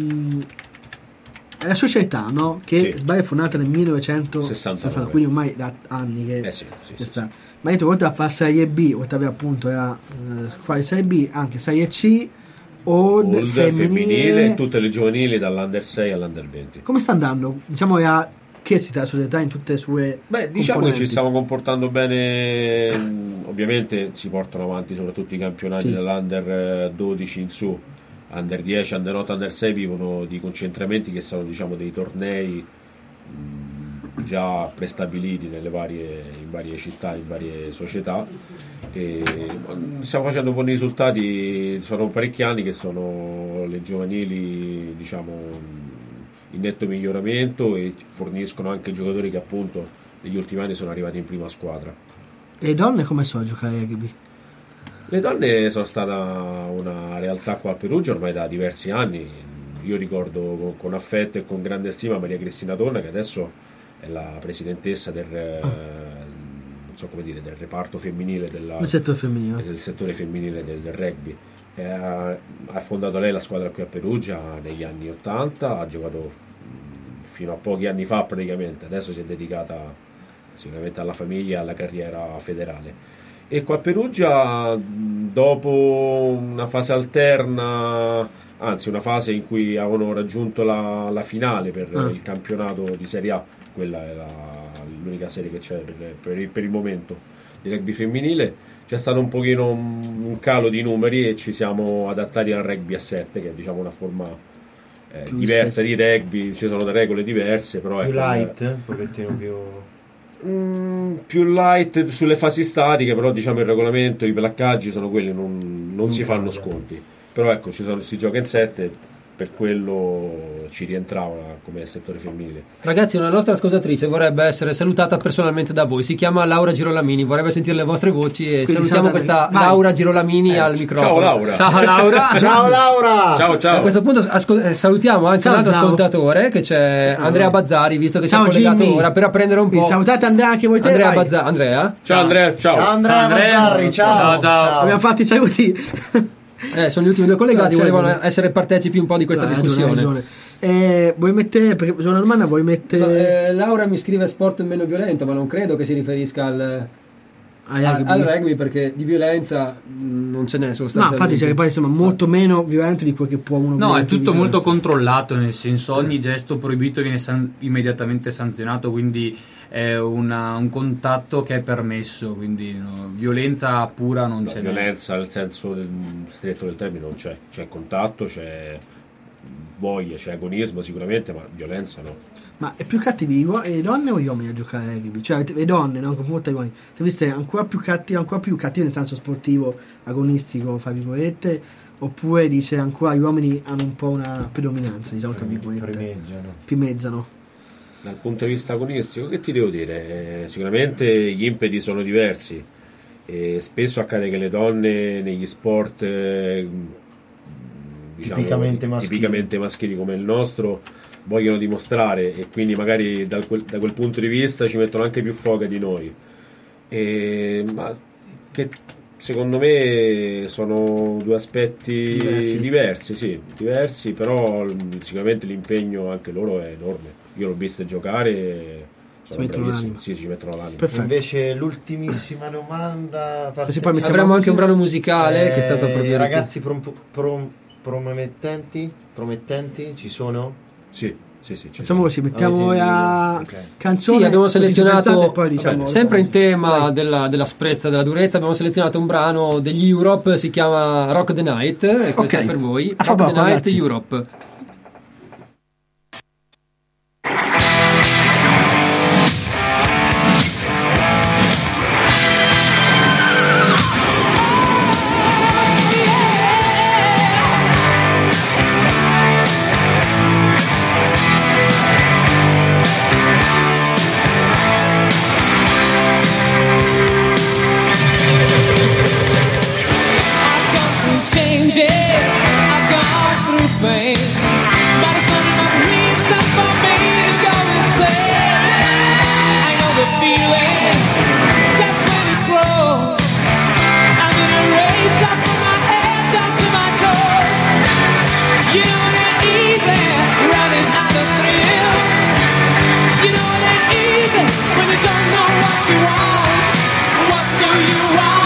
È la società, no? Che sbaglia è fondata nel 1960, quindi ormai da anni che sta. Ma io oltre a fare Serie B, oltre a appunto fare Serie B, anche Serie C, Old femminile, tutte le giovanili dall'Under 6 all'Under 20. Come sta andando? Diciamo che si sta la società in tutte le sue diciamo che ci stiamo comportando bene. Ovviamente si portano avanti soprattutto i campionati dall'Under 12 in su. Under 10, Under 8, Under 6 vivono di concentramenti che sono, diciamo, dei tornei già prestabiliti in varie città, in varie società, e stiamo facendo buoni risultati. Sono parecchi anni che sono le giovanili, diciamo, in netto miglioramento, e forniscono anche giocatori che appunto negli ultimi anni sono arrivati in prima squadra. E le donne come sono a giocare a rugby? Le donne sono stata una realtà qua a Perugia ormai da diversi anni. Io ricordo con affetto e con grande stima Maria Cristina Donna, che adesso è la presidentessa del reparto femminile del settore femminile del rugby. Ha fondato lei la squadra qui a Perugia negli anni 80, ha giocato fino a pochi anni fa praticamente, adesso si è dedicata sicuramente alla famiglia e alla carriera federale. E qua a Perugia, dopo una fase alterna, anzi una fase in cui avevano raggiunto la finale per il campionato di Serie A, quella è l'unica serie che c'è per il momento di rugby femminile, c'è stato un pochino un calo di numeri e ci siamo adattati al rugby a 7, che è, diciamo, una forma diversa di rugby, ci sono delle regole diverse, però più light, un pochettino più light sulle fasi statiche, però diciamo il regolamento, i placcaggi sono quelli, non si fanno sconti, però ecco si gioca in 7, per quello ci rientrava come settore femminile. Ragazzi, una nostra ascoltatrice vorrebbe essere salutata personalmente da voi, si chiama Laura Girolamini, vorrebbe sentire le vostre voci e quindi salutiamo questa Laura Girolamini al microfono. Ciao Laura. Ciao Laura. Ciao. A questo punto salutiamo anche un altro ascoltatore, che c'è Andrea Bazzari, visto che si è collegato Jimmy. Ora per apprendere un po'. Salutate Andrea anche voi. Andrea. Ciao Andrea. Ciao Andrea Bazzari. Ciao. Abbiamo fatto i saluti. Sono gli ultimi due collegati, volevano essere partecipi un po' di questa discussione. Vuoi mettere, perché sono una domanda, vuoi mettere... Laura mi scrive sport meno violento, ma non credo che si riferisca al rugby, perché di violenza non ce n'è sostanzialmente. No, infatti c'è che poi insomma molto meno violento di quel che può uno. No, è tutto molto controllato, nel senso ogni gesto proibito viene immediatamente sanzionato, quindi è un contatto che è permesso, quindi violenza pura non c'è. Violenza nel senso stretto del termine non c'è, c'è contatto, c'è voglia, c'è agonismo sicuramente, ma violenza no. Ma è più cattivi le donne o gli uomini a giocare a rugby? Cioè le donne, no? Con molti uomini. Se viste ancora più cattive nel senso sportivo, agonistico, fra virgolette, oppure dice ancora gli uomini hanno un po' una predominanza, diciamo, tra virgolette. Primeggiano. Dal punto di vista agonistico, che ti devo dire? Sicuramente gli impeti sono diversi e spesso accade che le donne negli sport tipicamente maschili come il nostro vogliono dimostrare, e quindi magari da quel punto di vista ci mettono anche più foga di noi, ma che secondo me sono due aspetti diversi, però sicuramente l'impegno anche loro è enorme. Io l'ho visto giocare, sono bravissimi, ci mettono l'anima. Perfetto. Invece l'ultimissima domanda, avremo anche un brano musicale che è stato proprio ragazzi promettenti ci sono? Sì. Facciamo così, mettiamo la canzone. Sì, abbiamo selezionato, poi, diciamo, sempre in tema dell'asprezza, della durezza, abbiamo selezionato un brano degli Europe, si chiama Rock the Night, e questo è per voi. Rock the Night, ragazzi. Europe. I've gone through pain, but it's not enough reason for me to go insane. I know the feeling, just when it grows. I'm in a rage up from my head down to my toes. You know it ain't easy, running out of thrills. You know it ain't easy when you don't know what you want. What do you want?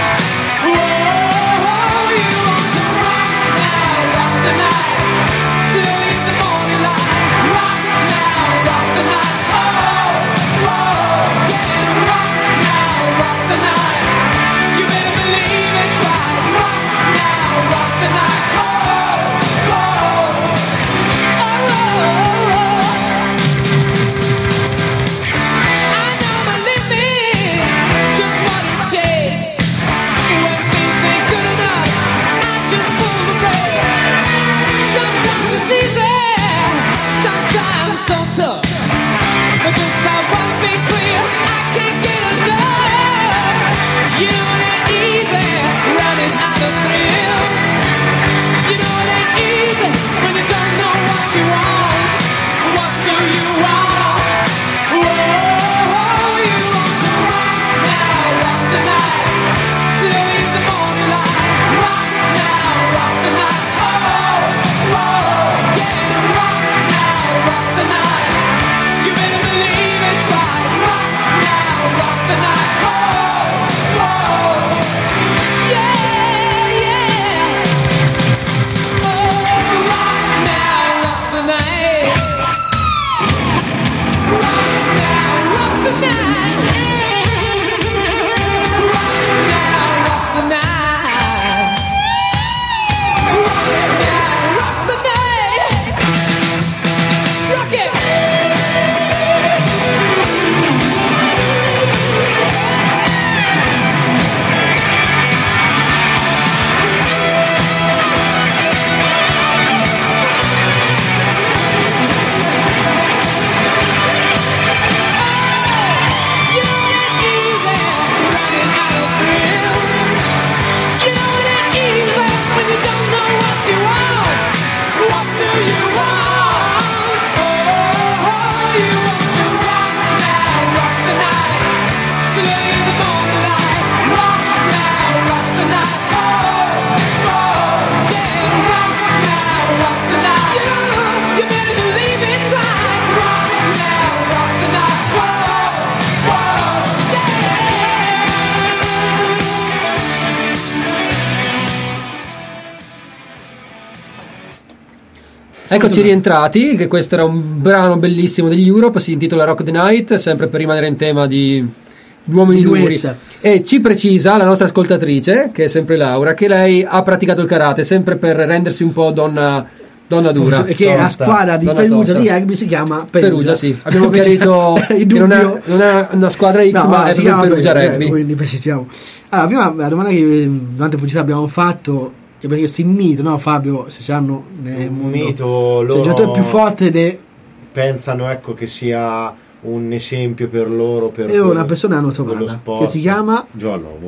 Eccoci rientrati, che questo era un brano bellissimo degli Europe, si intitola Rock the Night, sempre per rimanere in tema di uomini duri. E ci precisa la nostra ascoltatrice, che è sempre Laura, che lei ha praticato il karate sempre per rendersi un po' donna dura. E che la squadra di Perugia di rugby si chiama Perugia. Sì. Abbiamo chiarito che non è una squadra X, no, ma è proprio Perugia Rugby. Quindi precisiamo. Allora, prima la domanda che durante la pubblicità abbiamo fatto, perché questo è il mito, no Fabio? Se hanno nel mondo, mito, loro il giocatore più forte pensano, ecco, che sia un esempio per loro, per una persona hanno trovata che si chiama Joe Lobo,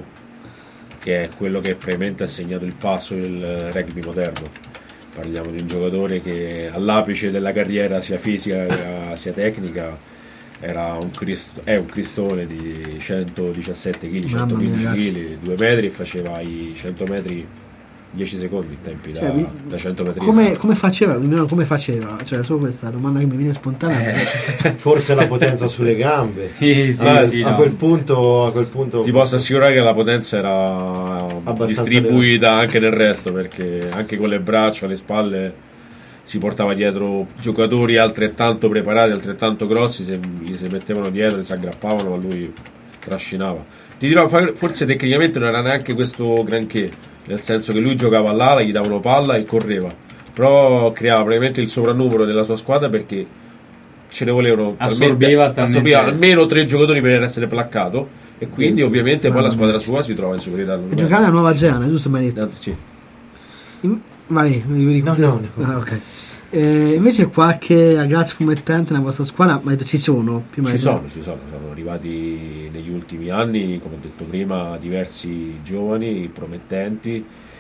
che è quello che probabilmente ha segnato il passo del rugby moderno. Parliamo di un giocatore che all'apice della carriera, sia fisica sia tecnica, era è un cristone di 117 kg, Mamma 115 mia, kg, 2 metri, e faceva i 100 metri 10 secondi in tempi da 100 metri. Come faceva? Cioè, solo questa domanda che mi viene spontanea. Forse la potenza sulle gambe. Sì, a quel punto ti posso assicurare che la potenza era distribuita anche nel resto, perché anche con le braccia, le spalle si portava dietro giocatori altrettanto preparati, altrettanto grossi, gli si mettevano dietro, si aggrappavano, ma lui trascinava. Ti dirò, forse tecnicamente non era neanche questo granché, nel senso che lui giocava all'ala, gli davano palla e correva, però creava praticamente il soprannumero della sua squadra, perché ce ne volevano assorbiva almeno 3 giocatori per essere placcato, e quindi ovviamente poi la squadra sua si trova in superiorità. E giocava la Nuova Zelanda, giusto Mario? Sì. Vai, no. Ok. Invece qualche ragazzo promettente nella vostra squadra, ma ci sono? Ci sono arrivati negli ultimi anni, come ho detto prima, diversi giovani promettenti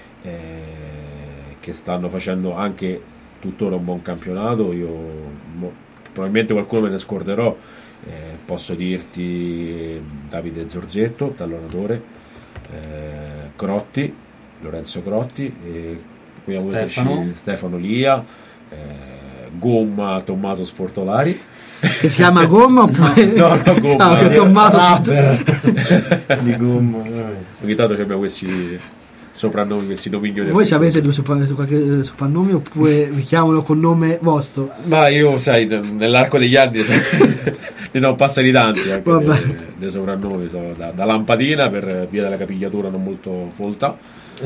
che stanno facendo anche tuttora un buon campionato. Io probabilmente qualcuno me ne scorderò, posso dirti Davide Zorzetto, tallonatore, Lorenzo Crotti, Stefano Lia, Gomma Tommaso Sportolari, che si chiama Gomma oppure no Gomma, Tommaso di Gomma. Ogni tanto abbiamo questi soprannomi, questi nomignoli. Voi avete qualche soprannome oppure vi chiamano con nome vostro? Ma io, sai, nell'arco degli anni ne ho passati tanti anche dei soprannomi, da Lampadina per via della capigliatura non molto folta,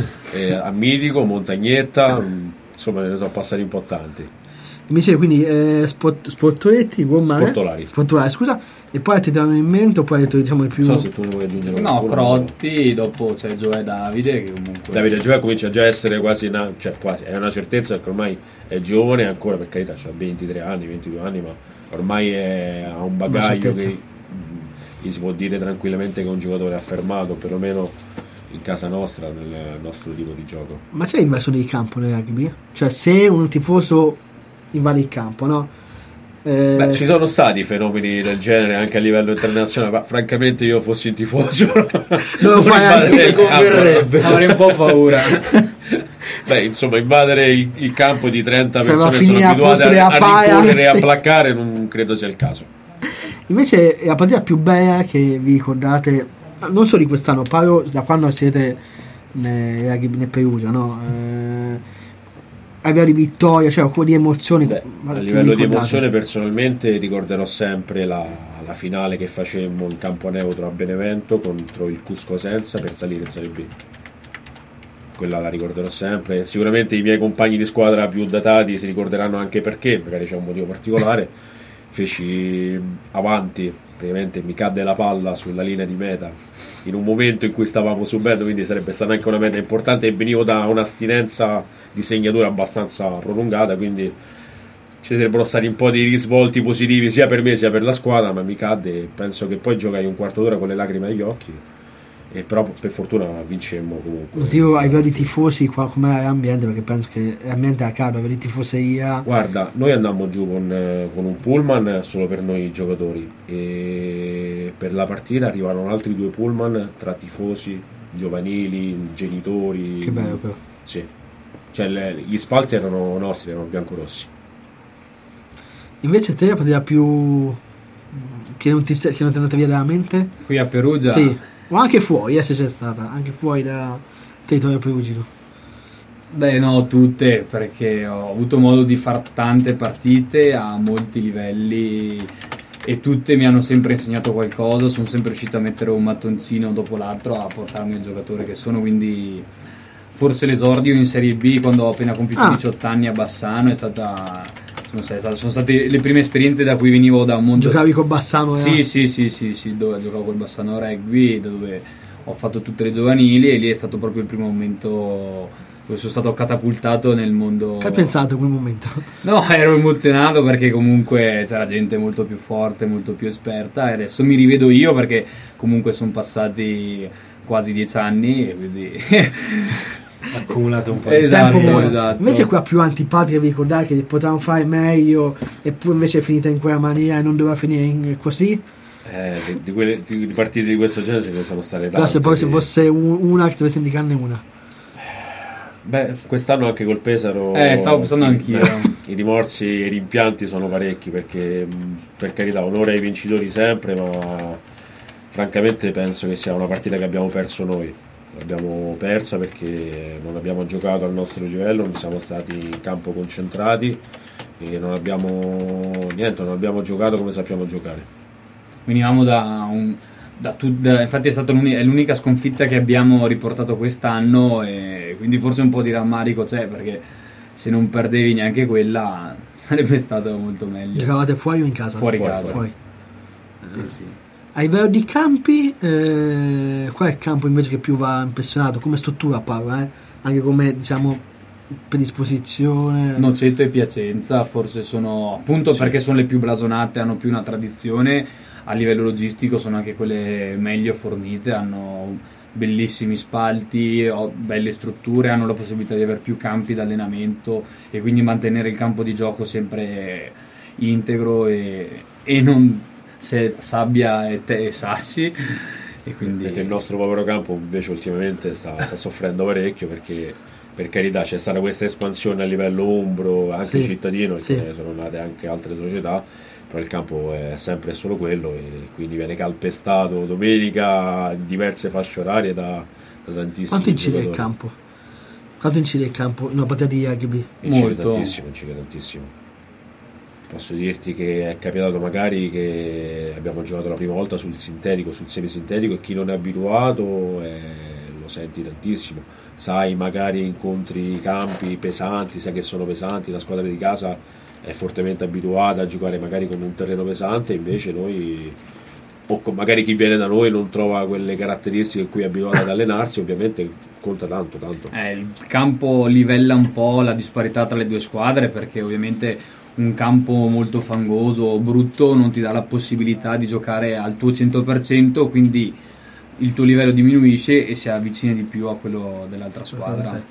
a Mitico, Montagnetta, insomma ne sono passati un po' tanti. Invece quindi Sportoletti, Sportolari, scusa, e poi ti danno in mente, o poi hai detto diciamo di più? Non so se tu ne vuoi aggiungere no, Crotti, dopo c'è Gioè Davide, che comunque Davide Gioè comincia già a essere quasi è una certezza, perché ormai è giovane ancora, per carità, ha 23 anni, 22 anni, ma ormai ha un bagaglio che gli si può dire tranquillamente che è un giocatore affermato, perlomeno in casa nostra, nel nostro tipo di gioco. Ma c'è invasione di campo nel rugby? Cioè, se un tifoso invade il campo, no? Ci sono stati fenomeni del genere anche a livello internazionale, ma francamente io fossi un tifoso non lo fai, anche converrebbe, avrei un po' paura. Insomma, invadere il campo di 30 persone che sono abituate a rincorrere e a placcare non credo sia il caso. Invece la partita più bella che vi ricordate, non solo di quest'anno, parlo da quando siete nel Perugia, no? A livello di vittoria, cioè un po' di emozioni. A livello di emozione, personalmente ricorderò sempre la finale che facemmo in campo neutro a Benevento contro il Cusco Senza per salire in Serie B. Quella la ricorderò sempre. Sicuramente i miei compagni di squadra più datati si ricorderanno anche perché, magari c'è un motivo particolare. Feci avanti, praticamente mi cadde la palla sulla linea di meta in un momento in cui stavamo subendo, quindi sarebbe stata anche una meta importante, e venivo da un'astinenza di segnatura abbastanza prolungata, quindi ci sarebbero stati un po' di risvolti positivi sia per me sia per la squadra, ma mi cadde e penso che poi giocai un quarto d'ora con le lacrime agli occhi, e però per fortuna vincemmo comunque. Dico a livello di tifosi qua com'è l'ambiente, perché penso che l'ambiente a caldo, a livello di tifoseria. Guarda, noi andammo giù con un pullman solo per noi giocatori, e per la partita arrivarono altri 2 pullman tra tifosi, giovanili, genitori. Che bello però. Sì, cioè gli spalti erano nostri, erano biancorossi. Invece te la partita più che non ti è andata via dalla mente? Qui a Perugia? Sì. O anche fuori, se c'è stata, anche fuori da territorio perugino. Beh, no, tutte, perché ho avuto modo di fare tante partite a molti livelli e tutte mi hanno sempre insegnato qualcosa. Sono sempre riuscito a mettere un mattoncino dopo l'altro a portarmi il giocatore che sono, quindi forse l'esordio in Serie B quando ho appena compiuto 18 anni a Bassano sono state le prime esperienze da cui venivo da un mondo. Giocavi con Bassano? Sì, dove giocavo col Bassano Rugby, dove ho fatto tutte le giovanili, e lì è stato proprio il primo momento dove sono stato catapultato nel mondo. Che hai pensato in quel momento? No, ero emozionato perché comunque c'era gente molto più forte, molto più esperta, e adesso mi rivedo io perché comunque sono passati quasi 10 anni, e quindi accumulato un po' Esatto, di tempo. esatto. Invece qua più antipatica, vi ricordate che potevamo fare meglio eppure invece è finita in quella maniera e non doveva finire così? Di partite di questo genere ce ne sono state tante. Però se poi se fosse una che dovesse indicarne una. Beh, quest'anno anche col Pesaro stavo pensando anch'io. I rimorsi e i rimpianti sono parecchi, perché per carità onore ai vincitori sempre, ma francamente penso che sia una partita che abbiamo perso noi. L'abbiamo persa perché non abbiamo giocato al nostro livello, non siamo stati in campo concentrati e non abbiamo giocato come sappiamo giocare. Venivamo infatti è stata è l'unica sconfitta che abbiamo riportato quest'anno, e quindi forse un po' di rammarico c'è, perché se non perdevi neanche quella sarebbe stato molto meglio. Giocavate fuori o in casa? Fuori casa. Fuori. Sì. A livello di campi, qual è il campo invece che più va impressionato? Come struttura parla, anche come diciamo predisposizione? Noceto e Piacenza forse sono, appunto perché sono le più blasonate, hanno più una tradizione, a livello logistico sono anche quelle meglio fornite, hanno bellissimi spalti, belle strutture, hanno la possibilità di avere più campi d'allenamento e quindi mantenere il campo di gioco sempre integro e non sabbia e sassi, e quindi Perché il nostro povero campo invece ultimamente sta soffrendo parecchio, perché per carità c'è stata questa espansione a livello umbro, anche cittadino, perché sono nate anche altre società, però il campo è sempre solo quello e quindi viene calpestato domenica in diverse fasce orarie da tantissimi. Quanto incide giocatori. il campo? Quanto incide il campo in una partita di rugby? Incide tantissimo. Posso dirti che è capitato magari che abbiamo giocato la prima volta sul sintetico, sul semisintetico, e chi non è abituato lo senti tantissimo. Sai, magari incontri campi pesanti, sai che sono pesanti, la squadra di casa è fortemente abituata a giocare magari con un terreno pesante, invece noi, magari chi viene da noi non trova quelle caratteristiche in cui è abituato ad allenarsi, ovviamente conta tanto. il campo livella un po' la disparità tra le due squadre, perché ovviamente un campo molto fangoso, brutto, non ti dà la possibilità di giocare al tuo 100%, quindi il tuo livello diminuisce e si avvicina di più a quello dell'altra squadra.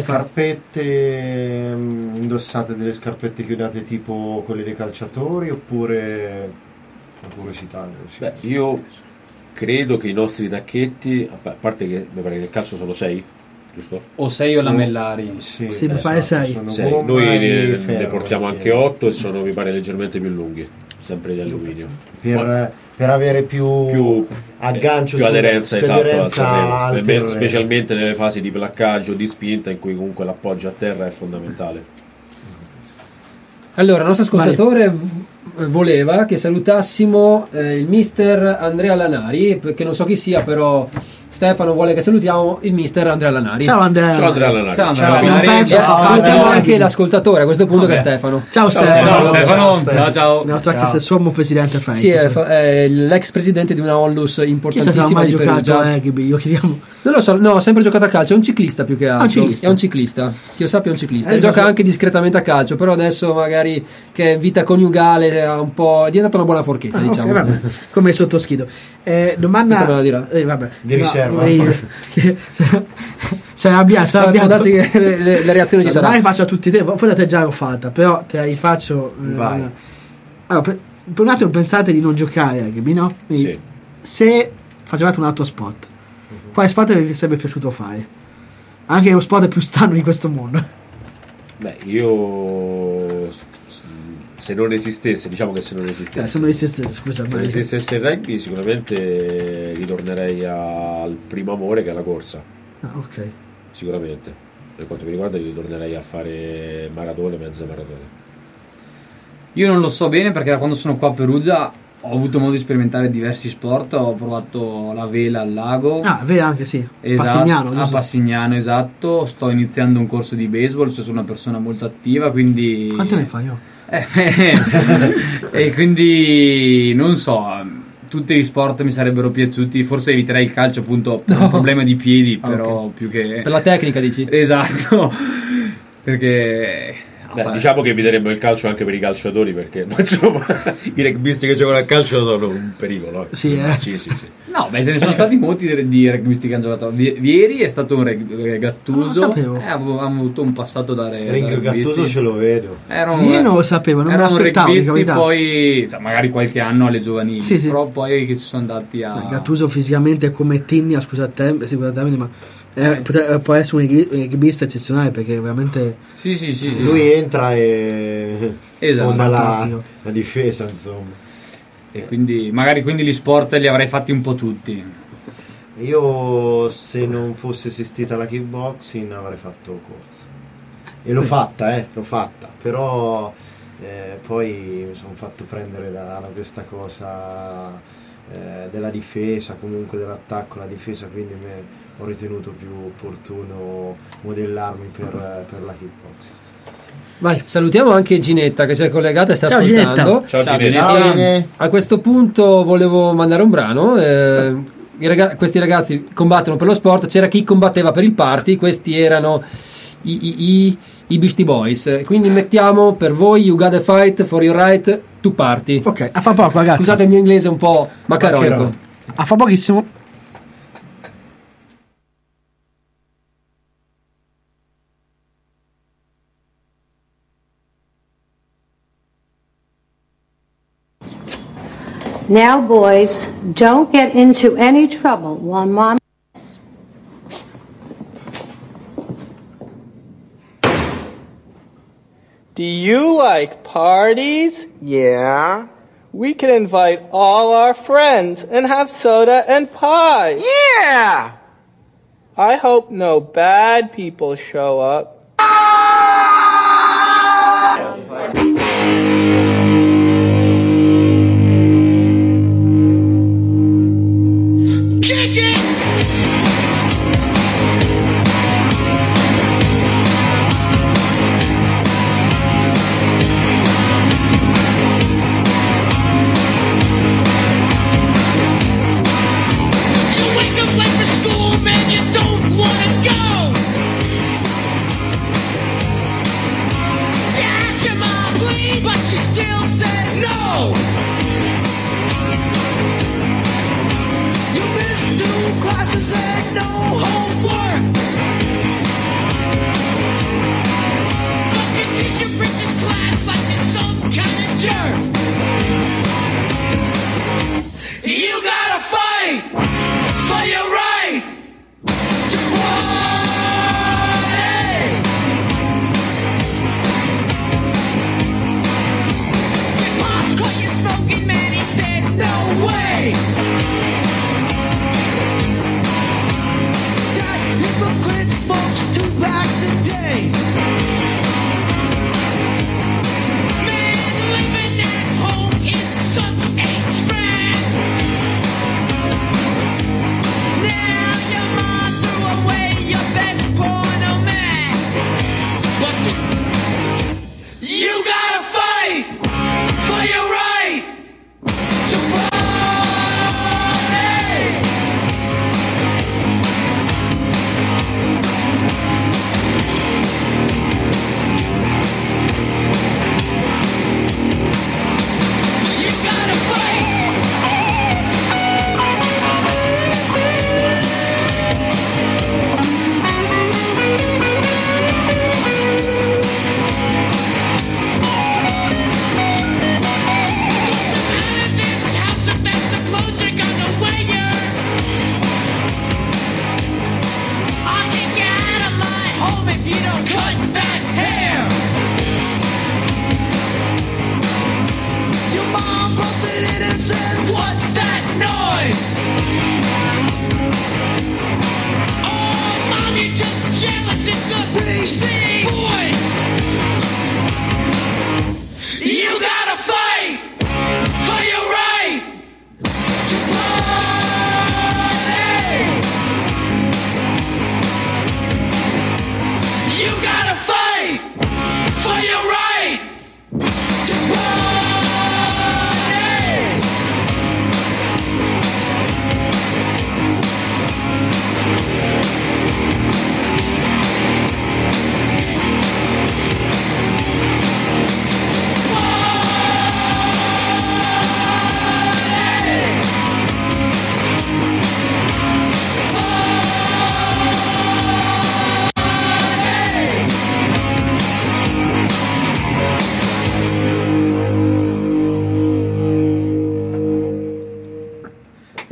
Scarpette, indossate delle scarpette chiodate tipo quelle dei calciatori, oppure una curiosità? Beh, io credo che i nostri tacchetti, a parte che mi pare che nel calcio sono 6, giusto? O 6 o lamellari. Sì, mi pare 6. Noi ne portiamo anche 8 e sono, mi pare, leggermente più lunghi, sempre di alluminio. Per avere più aggancio, più aderenza, al terreno, specialmente nelle fasi di placcaggio, di spinta, in cui comunque l'appoggio a terra è fondamentale. Allora, il nostro ascoltatore voleva che salutassimo il mister Andrea Lanari, perché non so chi sia, però Stefano vuole che salutiamo il mister Andrea Lanari. Ciao Andrea. Ciao Andrea Lanari. Ciao Andrea Lanari. Salutiamo anche l'ascoltatore a questo punto, che è Stefano. Ciao Stefano. Ciao. Il nostro ex sommo presidente Frank. Sì, è l'ex presidente di una onlus importantissima di Perugia. Io chiediamo. Non lo so, no, ho sempre giocato a calcio, è un ciclista più che altro. È un ciclista, che io sappia è un ciclista. E gioca anche discretamente a calcio, però adesso magari che è vita coniugale è diventata una buona forchetta, diciamo. Okay, vabbè. Come sottoscritto. Domanda vabbè. Di riserva. Sei arrabbiato. Darsi che le reazioni ci saranno. Ma faccio a tutti te, forse te già l'ho fatta, però te la rifaccio. Vai. Allora, per un attimo pensate di non giocare a rugby, no? Quindi, Sì. Se facevate un altro sport, quale sport vi sarebbe piaciuto fare? Anche lo sport più strano di questo mondo. Beh, io se non esistesse, diciamo che se non esistesse, Se non esistesse, scusa, se non esistesse il rugby, sicuramente ritornerei al primo amore, che è la corsa. Ok. Sicuramente. Per quanto mi riguarda, ritornerei a fare maratone, mezze maratone. Io non lo so bene, perché da quando sono qua a Perugia ho avuto modo di sperimentare diversi sport. Ho provato la vela al lago. Vela anche, sì. Esatto, Passignano, a giusto? Passignano, esatto. Sto iniziando un corso di baseball, cioè sono una persona molto attiva, quindi... Quante ne fai io? E quindi non so, tutti gli sport mi sarebbero piaciuti. Forse eviterei il calcio, appunto, per un problema di piedi, però più che... Per la tecnica, dici? Esatto. perché diciamo che eviteremmo il calcio anche per i calciatori, perché insomma i rugbisti che giocano a calcio sono un pericolo. Sì. No, beh, se ne sono stati molti di rugbisti che hanno giocato. Vieri è stato un Gattuso. Non lo sapevo. Hanno avuto un passato da Gattuso ce lo vedo. Io non lo sapevo, non me l'aspettavo. Poi magari qualche anno alle giovanili, però poi che si sono andati a Gattuso fisicamente come Tinnia, scusate ma può essere un rugbista eccezionale, perché veramente sì. Lui entra e sfonda la difesa, insomma. E quindi magari gli sport li avrei fatti un po' tutti. Io, se non fosse esistita la kickboxing, avrei fatto corsa, e l'ho fatta, però poi mi sono fatto prendere da questa cosa della difesa, comunque dell'attacco, la difesa, quindi ho ritenuto più opportuno modellarmi per la kickboxing. Vai, salutiamo anche Ginetta che si è collegata e sta ascoltando. Ciao Ginetta. A questo punto volevo mandare un brano. Questi ragazzi combattono per lo sport. C'era chi combatteva per il party, questi erano i Beastie Boys. Quindi mettiamo per voi You Gotta Fight for Your Right to Party. Ok, a fa poco, ragazzi. Scusate il mio inglese un po' macaronico. A fa pochissimo. Now, boys, don't get into any trouble while Mom... Do you like parties? Yeah. We can invite all our friends and have soda and pie. Yeah! I hope no bad people show up.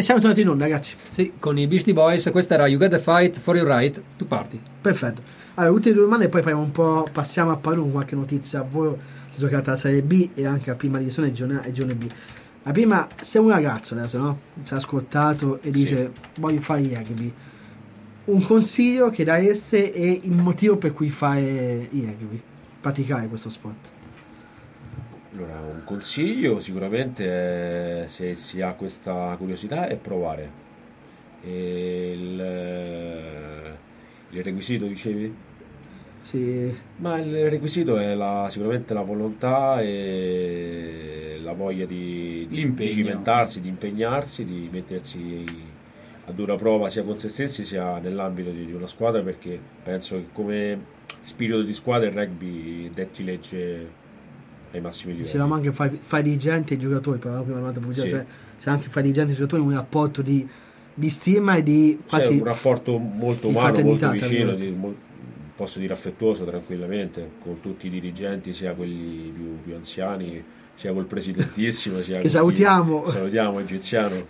siamo tornati in onda, ragazzi. Sì, con i Beastie Boys. Questa era You Gotta Fight for Your Right to Party. Perfetto. Allora, ultime 2 domande e poi parliamo un po', passiamo a Paolo con qualche notizia. Voi si è giocata la Serie B e anche la prima divisione e girone B. La prima, se un ragazzo adesso, no? Ci ha ascoltato e dice voglio fare rugby, un consiglio che dareste e il motivo per cui fare rugby, praticare questo sport. Allora, un consiglio sicuramente è, se si ha questa curiosità, è provare. E il requisito, dicevi? Sì. Ma il requisito è sicuramente la volontà e la voglia di cimentarsi, di impegnarsi, di mettersi a dura prova sia con se stessi sia nell'ambito di una squadra, perché penso che come spirito di squadra il rugby detti legge ai massimi livelli. Dicevamo anche fai dirigenti e giocatori, prima sì. Cioè c'è anche fai dirigenti e giocatori un rapporto di stima e di quasi un rapporto molto umano, molto vicino, posso dire affettuoso tranquillamente con tutti i dirigenti, sia quelli più anziani, sia col presidentissimo, sia che salutiamo, egiziano,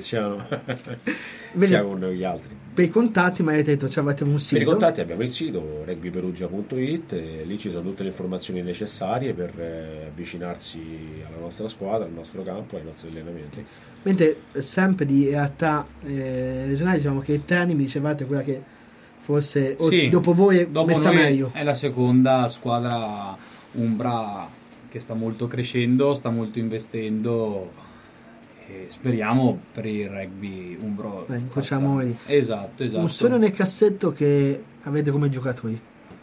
sia con gli altri. Per i contatti mi avete detto, avete un sito? Per i contatti abbiamo il sito rugbyperugia.it e lì ci sono tutte le informazioni necessarie per avvicinarsi alla nostra squadra, al nostro campo, ai nostri allenamenti. Mentre sempre di realtà regionali, diciamo che Terni mi dicevate quella che forse dopo voi è messa meglio. È la seconda squadra umbra che sta molto crescendo, sta molto investendo e speriamo per il rugby umbro facciamo esatto. Un sogno nel cassetto che avete come giocatori?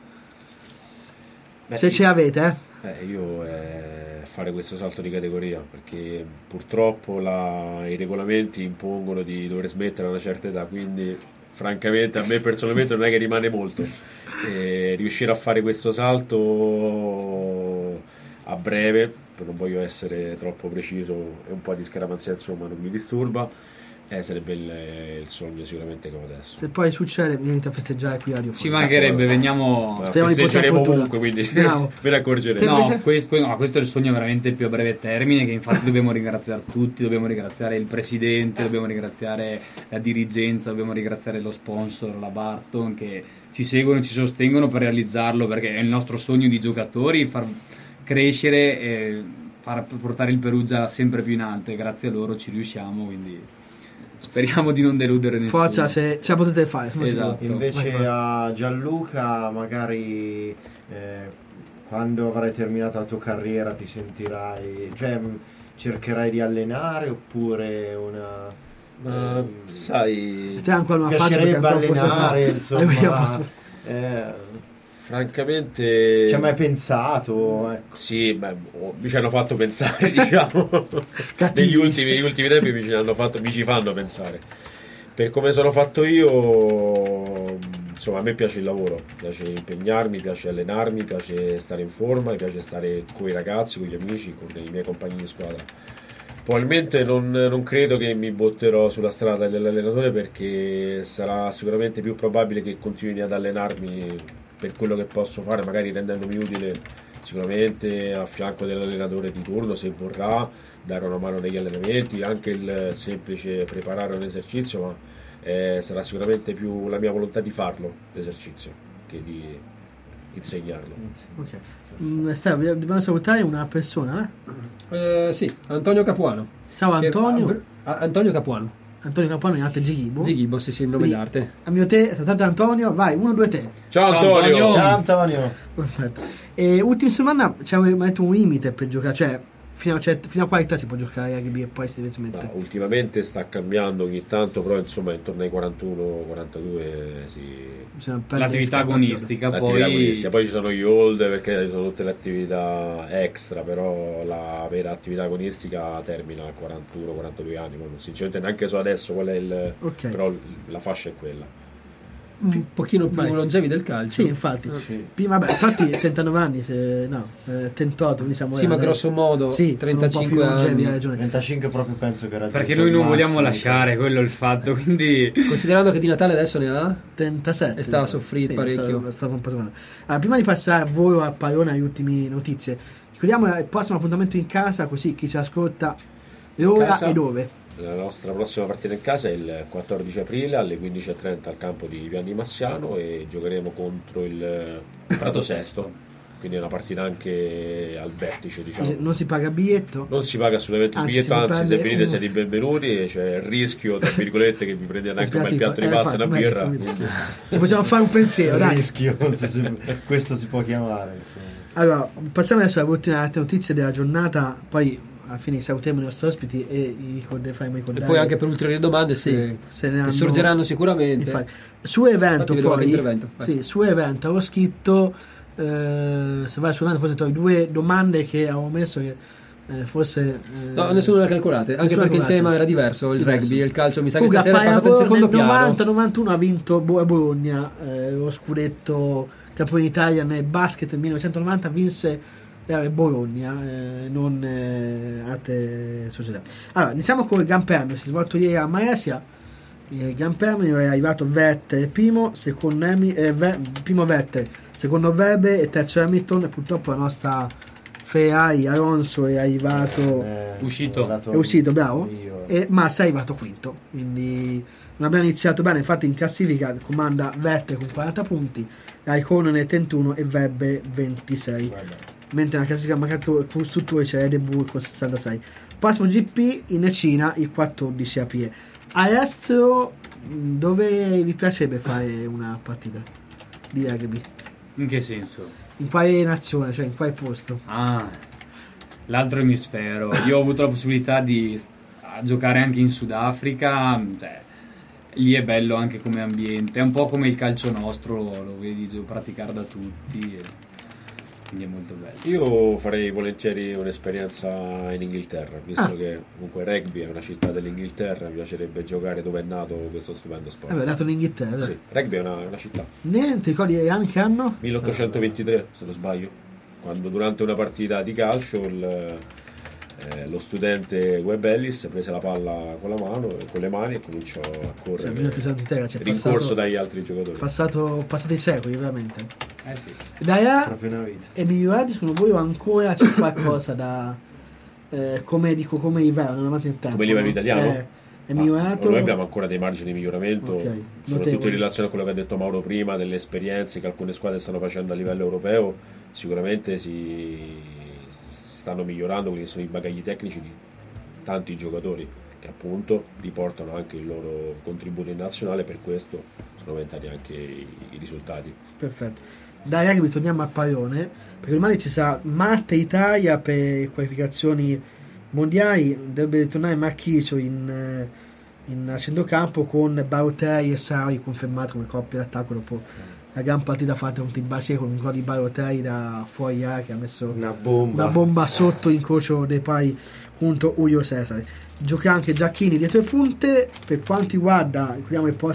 Se ce l'avete, io fare questo salto di categoria, perché purtroppo i regolamenti impongono di dover smettere a una certa età, quindi francamente a me personalmente non è che rimane molto, riuscire a fare questo salto a breve, non voglio essere troppo preciso e un po' di scaramanzia insomma non mi disturba, sarebbe il sogno sicuramente che ho adesso. Se poi succede venite a festeggiare qui a Radio Ci mancherebbe, veniamo, festeggeremo ovunque, quindi ve ne accorgerete. No, questo è il sogno veramente più a breve termine, che infatti dobbiamo ringraziare tutti, dobbiamo ringraziare il presidente, dobbiamo ringraziare la dirigenza, dobbiamo ringraziare lo sponsor, la Barton, che ci seguono e ci sostengono per realizzarlo, perché è il nostro sogno di giocatori far crescere e far portare il Perugia sempre più in alto, e grazie a loro ci riusciamo, quindi speriamo di non deludere nessuno. Forza, se la potete fare. Esatto. Invece a Gianluca, magari quando avrai terminato la tua carriera ti sentirai, cioè cercherai di allenare oppure sai, te ancora una piacerebbe allenare, insomma, francamente ci hai mai pensato? Ecco. Sì, mi ci hanno fatto negli ultimi tempi mi ci fanno pensare. Per come sono fatto io, insomma, a me piace il lavoro, piace impegnarmi, piace allenarmi, piace stare in forma, mi piace stare con i ragazzi, con gli amici, con i miei compagni di squadra. Probabilmente non credo che mi butterò sulla strada dell'allenatore, perché sarà sicuramente più probabile che continui ad allenarmi per quello che posso fare, magari rendendomi utile sicuramente a fianco dell'allenatore di turno, se vorrà dare una mano negli allenamenti, anche il semplice preparare un esercizio, ma sarà sicuramente più la mia volontà di farlo l'esercizio che di insegnarlo. Ok. Dobbiamo salutare una persona, sì, Antonio Capuano. Ciao Antonio. Antonio Capuano. Antonio Capuano in arte Zighibo. Zighibo, sì, il nome d'arte. A mio te, saltate Antonio, vai, 1, 2, 3. Ciao Antonio. Ciao Antonio. Perfetto. E ultima settimana ci avevamo detto un limite per giocare, cioè fino a quale età si può giocare a rugby e poi si deve smettere? Ultimamente sta cambiando ogni tanto, però insomma intorno ai 41-42 l'attività agonistica, poi ci sono gli old, perché ci sono tutte le attività extra, però la vera attività agonistica termina a 41-42 anni. Sinceramente neanche so adesso qual è però la fascia è quella. Un pochino più longevi del calcio. Sì, infatti. Sì. Prima, infatti 39 anni, 38, quindi siamo ma grosso modo 35 anni. 35 proprio penso che era, perché noi non vogliamo lasciare, quello è il fatto, quindi considerando che di Natale adesso ne ha 37 e stava a soffrire parecchio. Prima di passare a voi a Parona alle ultime notizie, ricordiamo il prossimo appuntamento in casa, così chi ci ascolta l'ora e dove. La nostra prossima partita in casa è il 14 aprile alle 15:30 al campo di Gianni Massiano e giocheremo contro il Prato Sesto. Quindi è una partita anche al vertice, diciamo. Non si paga biglietto? Non si paga assolutamente il biglietto, anzi se venite siete benvenuti, c'è il rischio, tra virgolette, che vi prendete anche un bel piatto di pasta e una birra. Ci possiamo fare un pensiero, dai. Rischio, questo si può chiamare, insomma. Allora, passiamo adesso all'ultima notizia della giornata, poi alla fine salutiamo i nostri ospiti e faremo ricordare. E poi anche per ulteriori domande se ne sorgeranno sicuramente. Infatti. Su evento poi, su evento avevo scritto, se vai su evento forse trovi 2 domande che avevo messo che forse no, nessuno le ha calcolate, anche perché il tema era diverso, il rugby e il calcio mi sa che stasera è passato in secondo piano. Nel 90-91 ha vinto Bologna lo scudetto campione d'Italia nel basket, nel 1990 vinse Bologna, non altre società. Allora, iniziamo con il Gran Premio, si è svolto ieri a Malesia. Il Gran Premio è arrivato Vettel primo, primo Vettel, secondo Webber e terzo Hamilton, e purtroppo la nostra Ferrari Alonso è arrivato è uscito, bravo, e Massa è arrivato quinto, quindi non abbiamo iniziato bene. Infatti in classifica comanda Vettel con 40 punti, Raikkonen 31 e Webber 26, mentre nella classifica marcato costruttori c'è Red Bull con 66. Prossimo GP in Cina il 14 aprile. All'estero dove vi piacerebbe fare una partita di rugby? In che senso? In quale nazione, cioè in quale posto? L'altro emisfero. Io ho avuto la possibilità di giocare anche in Sudafrica, cioè, lì è bello anche come ambiente, è un po' come il calcio nostro, lo vedi praticare da tutti, quindi è molto bello. Io farei volentieri un'esperienza in Inghilterra, visto che comunque rugby è una città dell'Inghilterra, mi piacerebbe giocare dove è nato questo stupendo sport. È nato in Inghilterra? Sì, rugby è una città. Niente, ricordi anche anno? 1823, se non sbaglio, quando durante una partita di calcio lo studente Webb Ellis prese la palla con le mani e cominciò a correre, rincorso dagli altri giocatori. Passati secoli, veramente. Sì. Dai, proprio una vita. E migliorati secondo voi, o ancora c'è qualcosa da come livello, non avanti nel tempo? Come livello italiano? È migliorato? Noi abbiamo ancora dei margini di miglioramento, okay, soprattutto in relazione a quello che ha detto Mauro prima, delle esperienze che alcune squadre stanno facendo a livello europeo. Sicuramente si stanno migliorando quelli che sono i bagagli tecnici di tanti giocatori che appunto riportano anche il loro contributo in nazionale, per questo sono aumentati anche i risultati. Perfetto. Dai rugby torniamo al pallone, perché domani ci sarà Marte Italia per qualificazioni mondiali, dovrebbe ritornare Marchicio in centrocampo con Balotelli e Sarri confermati come coppia d'attacco dopo la gran partita fatta contro il Basile con un gol di Balotelli da fuori che ha messo una bomba sotto incrocio dei pali contro Julio Cesare. Gioca anche Giacchini dietro le punte. Per quanto riguarda, ricordiamo il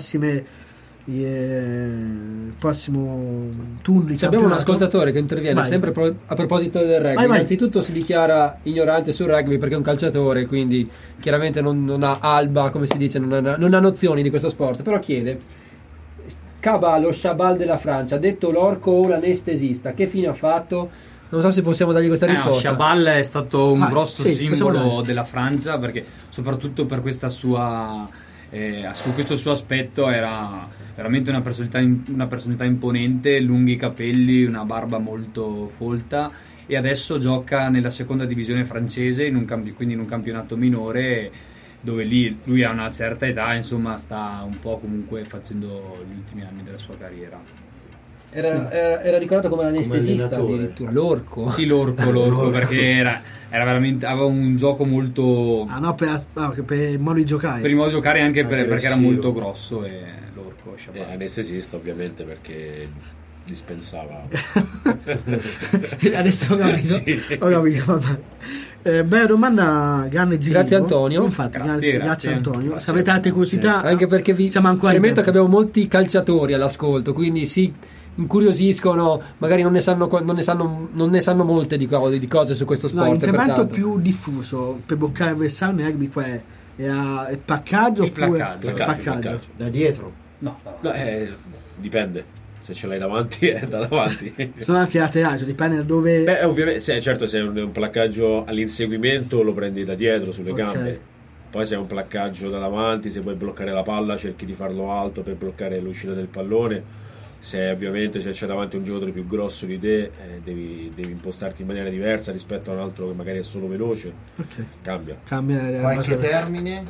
prossimo turno di abbiamo un ascoltatore che interviene sempre a proposito del rugby. Innanzitutto si dichiara ignorante sul rugby perché è un calciatore, quindi chiaramente non ha alba, come si dice, non ha nozioni di questo sport, però chiede: Cabal, lo Chabal della Francia, ha detto l'orco o l'anestesista, che fine ha fatto? Non so se possiamo dargli questa risposta. Chabal è stato un grosso simbolo della Francia, perché soprattutto per questa sua su questo suo aspetto era veramente una personalità imponente, lunghi capelli, una barba molto folta, e adesso gioca nella seconda divisione francese, quindi in un campionato minore, dove lui ha una certa età, insomma sta un po' comunque facendo gli ultimi anni della sua carriera. Era ricordato come l'anestesista, addirittura l'orco. Sì, l'orco perché era veramente, aveva un gioco molto per il modo di giocare, per il modo di giocare, anche perché era molto grosso, e l'orco anestesista ovviamente perché dispensava. Adesso ho capito. Vabbè. Bella domanda, grande Giro. Grazie Antonio. Infatti, grazie Antonio. Se avete altre curiosità, anche perché vi premetto che abbiamo molti calciatori all'ascolto, quindi si incuriosiscono, magari non ne sanno molte di cose su questo sport. L'intervento più diffuso per bloccare l'avversario nel rugby qual è? Era il placcaggio oppure il placcaggio? Da dietro? No, dipende. Se ce l'hai davanti è da davanti. Sono anche laterali, dipende da dove. Ovviamente, certo, se è un placcaggio all'inseguimento lo prendi da dietro sulle gambe. Poi se è un placcaggio da davanti, se vuoi bloccare la palla cerchi di farlo alto per bloccare l'uscita del pallone. Se ovviamente c'è davanti un giocatore più grosso di te, devi impostarti in maniera diversa rispetto a un altro che magari è solo veloce. Ok. Cambia. Qualche termine?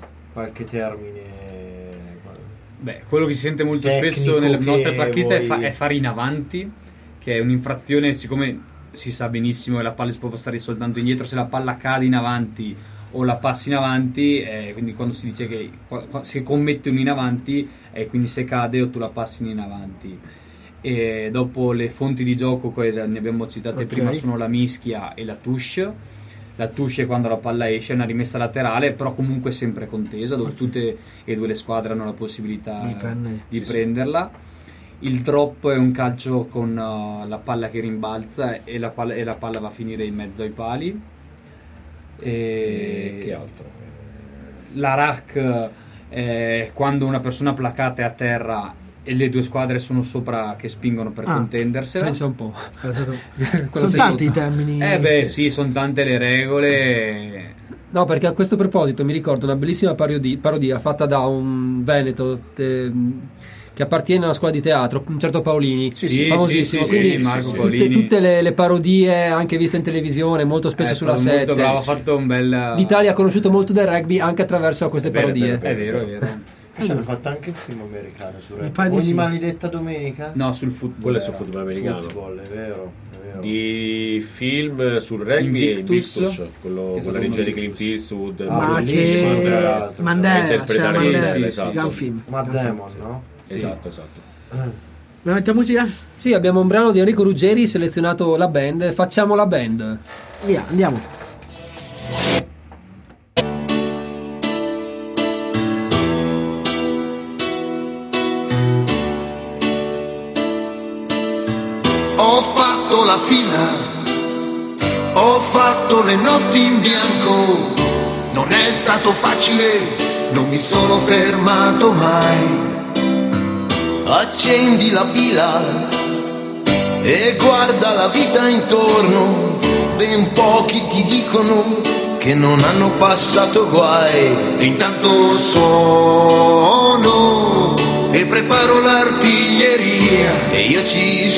Beh, quello che si sente molto spesso nelle nostre partite è fare in avanti, che è un'infrazione, siccome si sa benissimo che la palla si può passare soltanto indietro, se la palla cade in avanti o la passi in avanti, quindi quando si dice che se commette un in avanti, quindi se cade o tu la passi in avanti. E dopo le fonti di gioco che ne abbiamo citate prima sono la mischia e la touche. La touche è quando la palla esce, è una rimessa laterale, però comunque sempre contesa, dove tutte e due le squadre hanno la possibilità di prenderla. Il drop è un calcio con la palla che rimbalza e la palla va a finire in mezzo ai pali. E che altro? La rack è quando una persona placata è a terra e le due squadre sono sopra che spingono per contendersela. Pensa un po'. Sono tanti i termini. Sì, sono tante le regole. No, perché a questo proposito mi ricordo una bellissima parodia fatta da un veneto che appartiene alla scuola di teatro, un certo Paolini, famosissimo. Quindi Marco Paolini. Tutte le parodie anche viste in televisione, molto spesso sulla 7. Molto bravo, ha fatto un bel. L'Italia ha conosciuto molto del rugby anche attraverso queste parodie. È vero. Hanno fatto anche il film americano su rugby. Ogni maledetta domenica? No, sul football. Quello è sul football americano. Football, è vero. Di film sul rugby Invictus, quello con la regia di Clint Eastwood, Mandela, gran film. Matt Damon, no? Sì. Esatto. La mettiamo musica? Sì, abbiamo un brano di Enrico Ruggeri, selezionato la band, facciamo la band. Via, andiamo. Ho fatto la fila, ho fatto le notti in bianco, non è stato facile, non mi sono fermato mai. Accendi la pila e guarda la vita intorno, ben pochi ti dicono che non hanno passato guai. E intanto suono e preparo l'artiglieria e io ci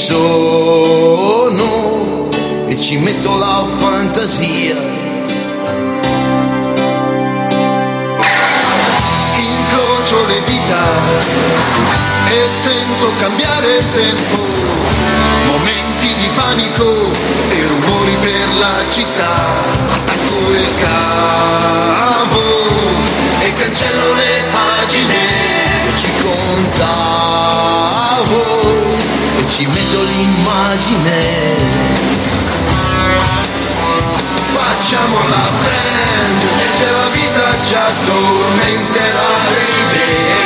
sono e ci metto la fantasia. Incrocio le dita e sento cambiare il tempo, momenti di panico e rumori per la città. Attacco il cavo e cancello le pagine. Ci contavo e ci metto l'immagine. Facciamo la band e se la vita ci addormenterà le idee,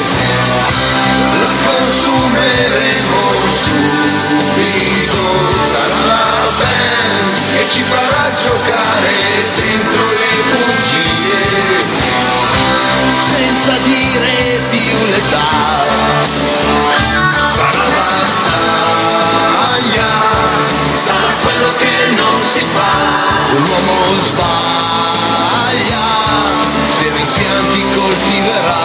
la consumeremo subito. Sarà la band che ci farà giocare dentro le bugie, senza dire più l'età. Sarà battaglia, sarà quello che non si fa. Un uomo sbaglia, se rimpianti coltiverà.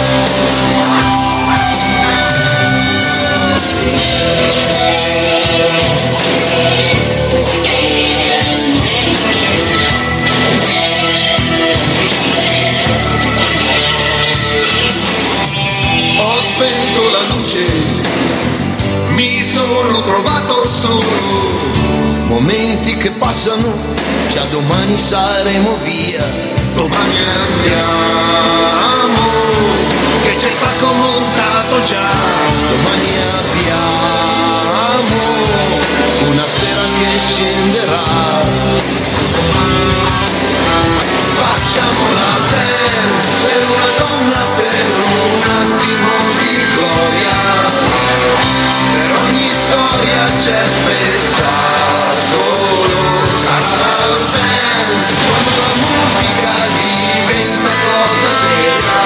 Ho spento la luce, mi sono trovato solo. Momenti che passano, già domani saremo via. Domani andiamo, che c'è il palco montato già. Domani abbiamo una sera che scenderà. Facciamo la band per una donna, per un attimo di gloria. Per ogni storia c'è spettacolo. Sarà la band quando la musica diventa cosa seria,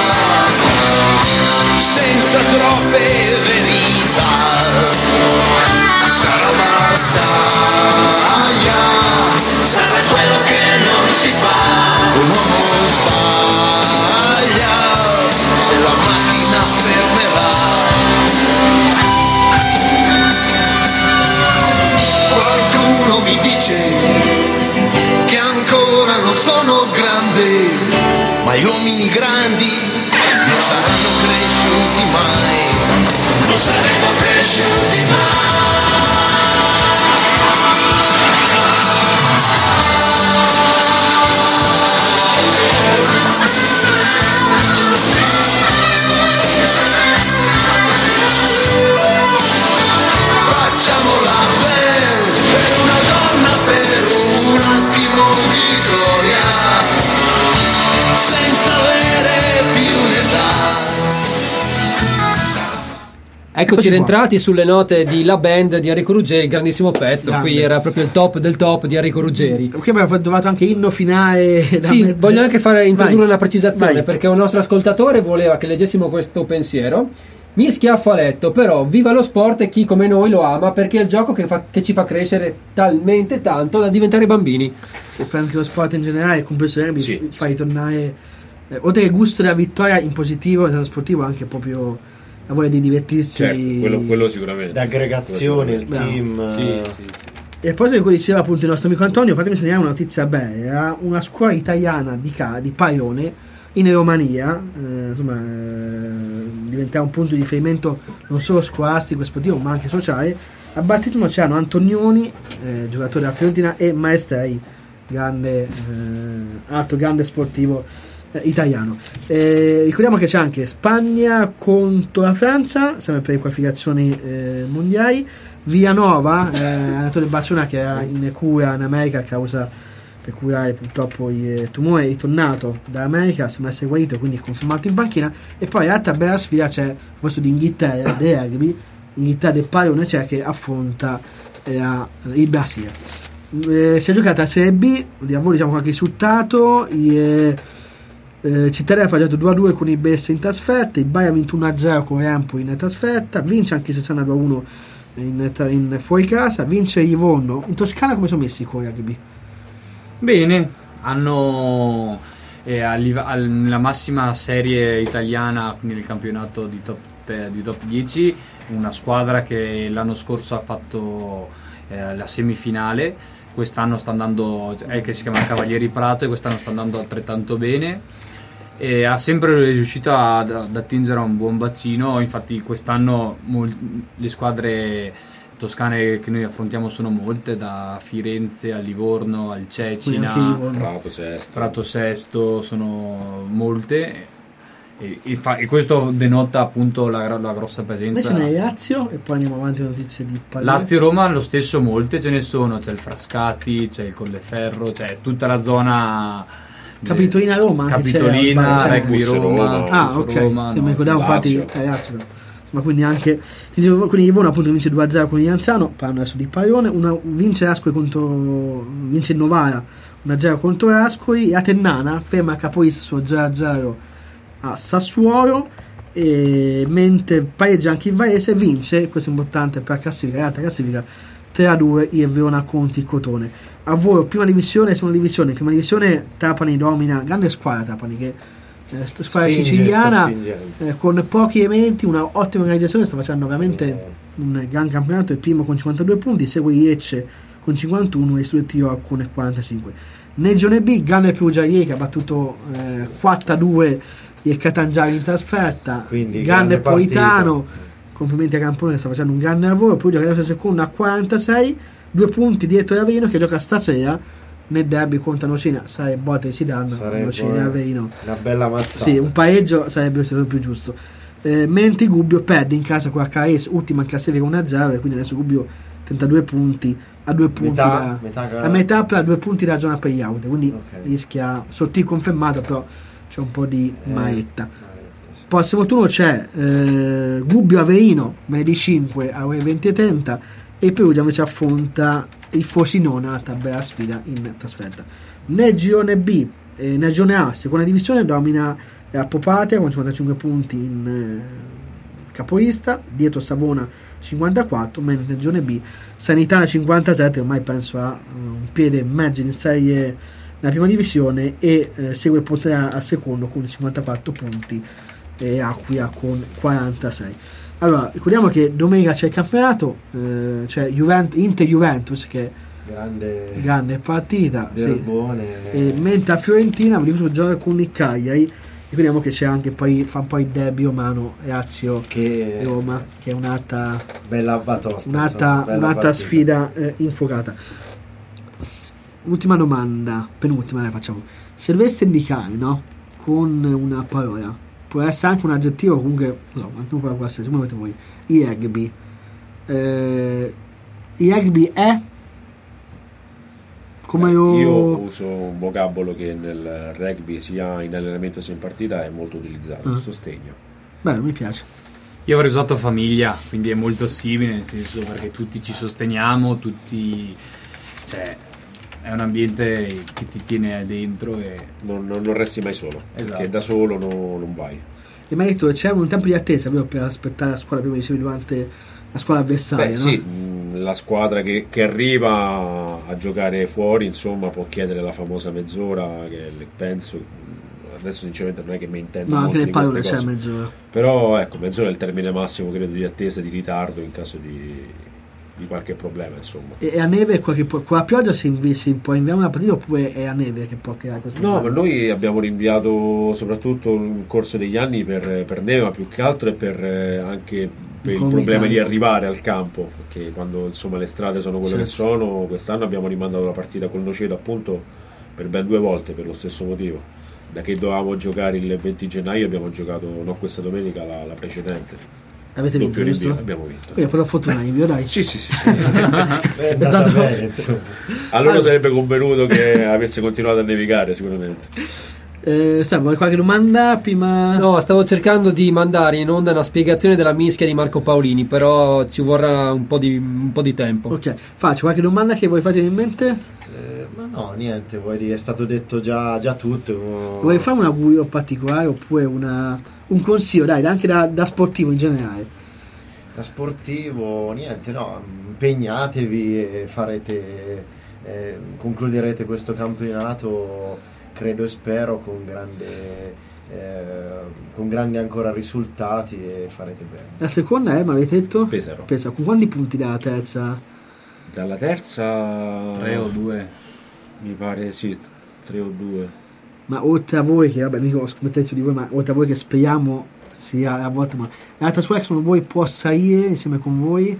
senza troppe verità. Sarà battaglia, bambini grandi non saranno cresciuti mai, non saremo cresciuti mai. Eccoci rientrati sulle note di La Band di Enrico Ruggeri, grandissimo pezzo. Grande. Qui era proprio il top del top di Enrico Ruggeri. Qui abbiamo trovato anche inno finale. Sì, voglio anche introdurre Vai. una precisazione. Vai. Perché un nostro ascoltatore voleva che leggessimo questo pensiero. Mi schiaffo a letto, però viva lo sport e chi come noi lo ama, perché è il gioco che ci fa crescere talmente tanto da diventare bambini. E penso che lo sport in generale, compreso il rugby, Sì. fai tornare oltre che il gusto della vittoria in positivo, nello sportivo, anche proprio la voglia di divertirsi. Certo, quello sicuramente. L'aggregazione, il Bravo. team. Sì. E poi quello diceva appunto il nostro amico Antonio, fatemi segnalare una notizia bella. Era una scuola italiana di Paione in Romania, diventava un punto di riferimento non solo scolastico e sportivo ma anche sociale. A battesimo c'erano Antonioni, giocatore della Fiorentina, e Maestrei, altro grande sportivo italiano. Ricordiamo che c'è anche Spagna contro la Francia, sempre per le qualificazioni mondiali. Villanova, allenatore del Barcellona, che era in cura in America a causa per curare purtroppo il tumore, è ritornato dall'America, sembra essere guarito, quindi è confermato in panchina. E poi l'altra bella sfida c'è questo di Inghilterra, del rugby, Inghilterra del Paione, c'è, che affronta il Brasile. Si è giocata a Serie B, vediamo qualche risultato. Cittadella ha pareggiato 2-2 con il Bess in trasferta, il Bayern ha vinto 1-0 con Empoli in trasferta, vince anche Cesena 2-1 in fuori casa, vince Livorno. In Toscana come sono messi con il rugby? Bene, hanno nella massima serie italiana, quindi nel campionato di top 10, una squadra che l'anno scorso ha fatto la semifinale, quest'anno sta andando, che si chiama Cavalieri Prato, e quest'anno sta andando altrettanto bene. E ha sempre riuscito ad attingere a un buon bacino. Infatti quest'anno le squadre toscane che noi affrontiamo sono molte, da Firenze a Livorno al Cecina, Prato Sesto, sono molte, e questo denota appunto la grossa presenza. Invece ne è Lazio, e poi andiamo avanti con notizie di pallone. Lazio-Roma lo stesso, molte ce ne sono, c'è il Frascati, c'è il Colleferro, c'è tutta la zona Capitolina Roma, Capitolina, Rugby Roma. Ah, ok. Roma, mi ricordavo infatti Lazio. Ma quindi anche quindi Livorno appunto vince 2-0 con Ianzano, parlando adesso di Paione, vince il Novara 1-0 contro Ascoli, e Atennana ferma capolista su 0-0 a Sassuolo, e mentre pareggia anche il Varese, vince, questo è importante per la classifica 3-2 il Verona contro il Cotone. A volo prima divisione, prima divisione Trapani domina, grande squadra Trapani, che squadra siciliana, con pochi elementi, una ottima organizzazione, sta facendo veramente un gran campionato. Il primo con 52 punti, segue Lecce con 51 e Studentio con 45. Nel girone B, grande Perugia ieri, che ha battuto 4-2 il Catangiari in trasferta, grande Politano, complimenti a Campone che sta facendo un grande lavoro. Perugia che adesso è secondo a 46, 2 punti dietro Avellino, che gioca stasera nel derby contro Nocina. Sarebbe botte si danno Nocina e Avellino, una bella mazzata. Sì, un pareggio sarebbe stato più giusto. Mentre Gubbio perde in casa con la Caes, ultima in classifica 1-0, e quindi adesso Gubbio 32 punti, a 2 punti a metà per 2 punti da zona play-out, quindi rischia sottile confermata, però c'è un po' di maetta. Prossimo turno c'è Gubbio Avellino venerdì 5 alle 20:30, e Perugia invece affronta il Frosinone alla tabella sfida in trasferta. Nel girone B, nel girone A, seconda divisione, domina Popatria con 55 punti in capolista, dietro Savona 54, mentre nel girone B Sanità 57, ormai penso a un piede e mezzo in serie nella prima divisione, e segue Pontrea al secondo con 54 punti, e Acquia con 46. Allora, ricordiamo che domenica c'è il campionato, c'è Inter-Juventus, che grande partita, sì. Mentre a Fiorentina gioca con il Cagliari, ricordiamo che c'è anche poi fa un po' il derby romano Lazio che Roma, che è un'altra bella batosta, un'altra sfida infuocata. Ultima domanda, penultima, facciamo. Se doveste indicare, no, con una parola, può essere anche un aggettivo, comunque no, anche una parola qualsiasi, come volete voi, il rugby è come io uso un vocabolo che nel rugby sia in allenamento sia in partita è molto utilizzato, sostegno. Beh, mi piace. Io avrei usato famiglia, quindi è molto simile, nel senso perché tutti ci sosteniamo, tutti, cioè è un ambiente che ti tiene dentro e non resti mai solo, esatto. Perché da solo non vai. E mi hai detto c'è un tempo di attesa, vero, per aspettare la squadra, prima dicevi durante la squadra avversaria. Beh, no? sì, la squadra che arriva a giocare fuori, insomma, può chiedere la famosa mezz'ora, che penso, adesso sinceramente non è che mi intendo no, molto anche nel di pallone queste c'è cose. mezz'ora. Però ecco, mezz'ora è il termine massimo, credo, di attesa, di ritardo in caso di qualche problema, insomma. E a neve con la pioggia si può inviare una partita, oppure è a neve che può creare questo No, problema? ma noi abbiamo rinviato soprattutto nel corso degli anni per neve, ma più che altro è anche per il problema di arrivare al campo, perché quando insomma le strade sono quelle che sono, quest'anno abbiamo rimandato la partita col Noceto appunto per ben 2 volte per lo stesso motivo. Da che dovevamo giocare il 20 gennaio abbiamo giocato, no, questa domenica, la precedente. Avete vinto, giusto? Abbiamo vinto. Quindi però fortunati, dai. Sì. È stato bene, insomma. Allora sarebbe convenuto che avesse continuato a nevicare sicuramente. Vuoi qualche domanda prima? No, stavo cercando di mandare in onda una spiegazione della mischia di Marco Paolini, però ci vorrà un po' di tempo. Ok, faccio qualche domanda che vuoi fare in mente? Ma no, niente, vuoi dire, è stato detto già tutto. Vuoi fare un augurio particolare oppure un consiglio, dai, anche da sportivo in generale? Da sportivo, niente, no, impegnatevi e concluderete questo campionato, credo e spero, con grandi ancora risultati, e farete bene. La seconda è, mi avete detto? Pesaro. Con quanti punti dalla terza? Dalla terza 3 o 2 mi pare, sì, 3 o 2. Ma oltre a voi, che vabbè, mica scommettere su di voi, ma oltre a voi che speriamo sia a volte, ma l'altra squadra che secondo voi può salire insieme con voi?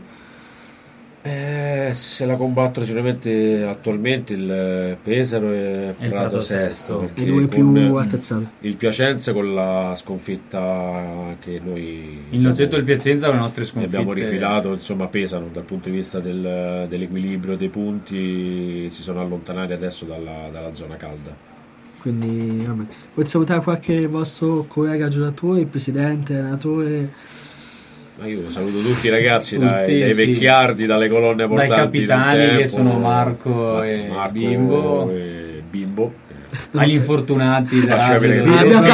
Se la combattono sicuramente attualmente il Pesaro e il Prato Sesto, i due più attrezzati. Il Piacenza con la sconfitta che noi il Noceto e il Piacenza con le nostre sconfitte abbiamo rifilato, insomma, pesano dal punto di vista dell'equilibrio dei punti, si sono allontanati adesso dalla zona calda. Quindi vabbè. Volete salutare qualche vostro collega giocatore, presidente, allenatore? Ma io saluto tutti i ragazzi, dai vecchiardi, dalle colonne portanti, dai capitani che sono Marco e Bimbo, agli infortunati abbiamo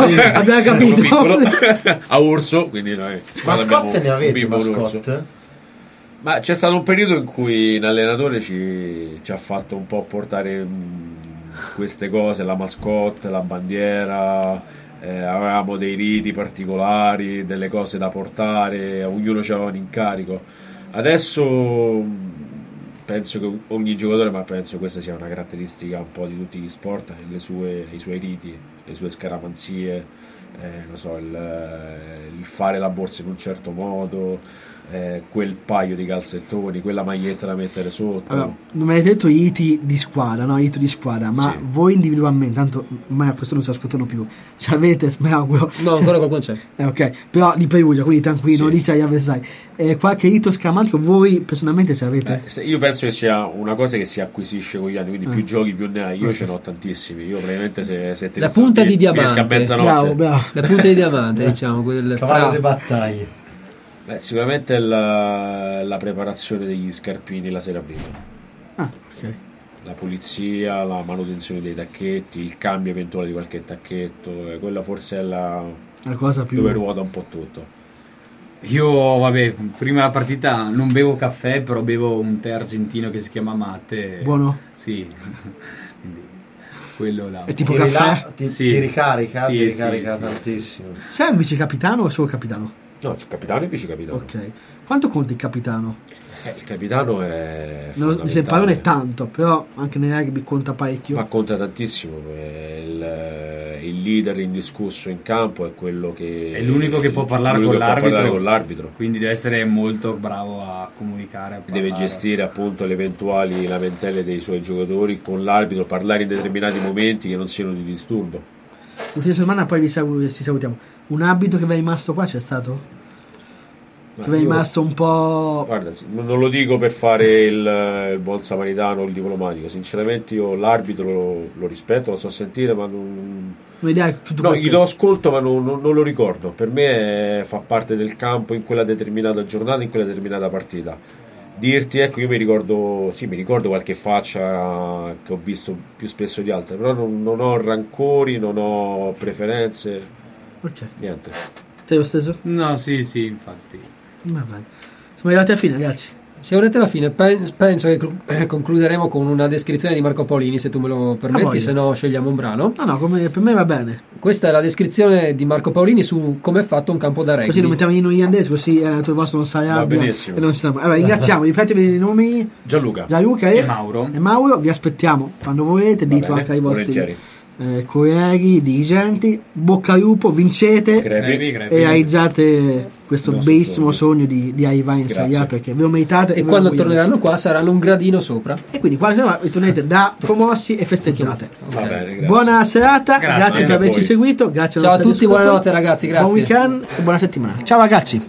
capito a Urso, quindi noi mascotte ne avete, mascotte? Ma c'è stato un periodo in cui l'allenatore ci ha fatto un po' portare queste cose, la mascotte, la bandiera. Avevamo dei riti particolari, delle cose da portare, ognuno aveva un incarico. Adesso penso che ogni giocatore, ma penso questa sia una caratteristica un po' di tutti gli sport, i suoi riti, le sue scaramanzie, non so, il fare la borsa in un certo modo, quel paio di calzettoni, quella maglietta da mettere sotto. Allora, non mi avete detto iti di squadra, no? Iti di squadra, ma sì, voi individualmente, tanto ormai a questo non si ascoltano più, ci avete, mi auguro. No, ancora qualcuno c'è. Ok, però di Perugia, quindi tranquillo, sì, dice agli avversari. Qualche ito scaramantico voi personalmente ce l'avete? Io penso che sia una cosa che si acquisisce con gli anni, quindi più giochi più ne hai. Io ce n'ho tantissimi, io praticamente se te la punta di diamante, bravo. La punta di diamante, diciamo, cavallo di battaglie. Sicuramente la preparazione degli scarpini la sera prima. Ok. La pulizia, la manutenzione dei tacchetti, il cambio eventuale di qualche tacchetto, quella forse è la cosa più dove ruota un po' tutto. Io, vabbè, prima della partita non bevo caffè, però bevo un tè argentino che si chiama Mate. Buono? Sì. Quindi quello là. È tipo caffè? Ti ricarica, sì, ti ricarica sì, tantissimo. Sei un vice capitano o solo capitano? No, c'è capitano e vice capitano. Ok. Quanto conta il capitano? Il capitano è il pallone è tanto, però anche nel rugby conta parecchio. Ma conta tantissimo. Il leader indiscusso in campo è quello che è l'unico che può parlare con l'arbitro. Quindi deve essere molto bravo a comunicare. Deve gestire appunto le eventuali lamentele dei suoi giocatori con l'arbitro, parlare in determinati momenti che non siano di disturbo. L'ultima settimana poi ci salutiamo. Un abito che vi è rimasto qua c'è stato? Che vi è rimasto un po'... Guarda, non lo dico per fare il buon samaritano o il diplomatico, sinceramente io l'arbitro lo rispetto, lo so sentire, ma non... gli do ascolto, ma non lo ricordo. Per me fa parte del campo in quella determinata giornata, in quella determinata partita. Dirti, ecco, io mi ricordo qualche faccia che ho visto più spesso di altre, però non ho rancori, non ho preferenze, niente. Te lo stesso? No, sì, infatti. Va bene. Siamo arrivati alla fine, ragazzi. Siamo arrivati alla fine. Penso che concluderemo con una descrizione di Marco Paolini, se tu me lo permetti, se no scegliamo un brano. No, per me va bene. Questa è la descrizione di Marco Paolini su come è fatto un campo da rugby. Così lo mettiamo in irlandese, così il vostro non sa rabbia. E non si allora, ringraziamo, ripetemi i nomi. Gianluca e Mauro. Vi aspettiamo quando volete, dito anche ai vostri colleghi, dirigenti. Bocca al lupo, vincete Grevi. e realizzate questo bellissimo sogno di arrivare in Serie A, perché ve lo meritate. E quando torneranno qua saranno un gradino sopra. E quindi quando ritornate da promossi e festeggiate. Va bene, buona serata, grazie per averci seguito. Grazie ciao a tutti, buonanotte ragazzi, grazie. Buon weekend e buona settimana. Ciao ragazzi.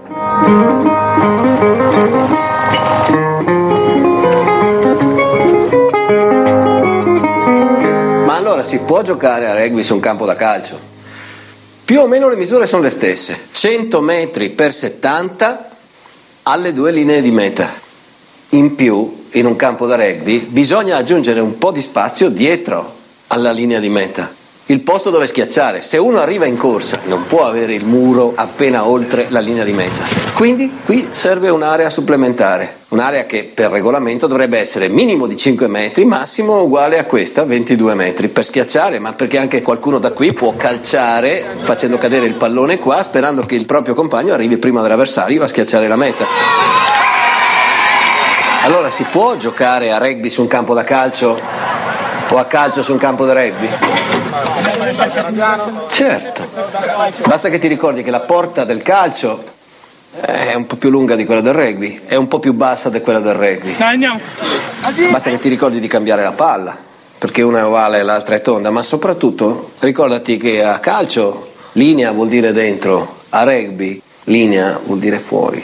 Allora si può giocare a rugby su un campo da calcio? Più o meno le misure sono le stesse, 100 metri per 70 alle 2 linee di meta. In più, in un campo da rugby bisogna aggiungere un po' di spazio dietro alla linea di meta, il posto dove schiacciare. Se uno arriva in corsa non può avere il muro appena oltre la linea di meta, quindi qui serve un'area supplementare, un'area che per regolamento dovrebbe essere minimo di 5 metri, massimo uguale a questa, 22 metri, per schiacciare, ma perché anche qualcuno da qui può calciare facendo cadere il pallone qua, sperando che il proprio compagno arrivi prima dell'avversario a schiacciare la meta. Allora si può giocare a rugby su un campo da calcio o a calcio su un campo da rugby? Certo, basta che ti ricordi che la porta del calcio è un po' più lunga di quella del rugby, è un po' più bassa di quella del rugby. Basta che ti ricordi di cambiare la palla, perché una è ovale e l'altra è tonda, ma soprattutto ricordati che a calcio linea vuol dire dentro, a rugby linea vuol dire fuori.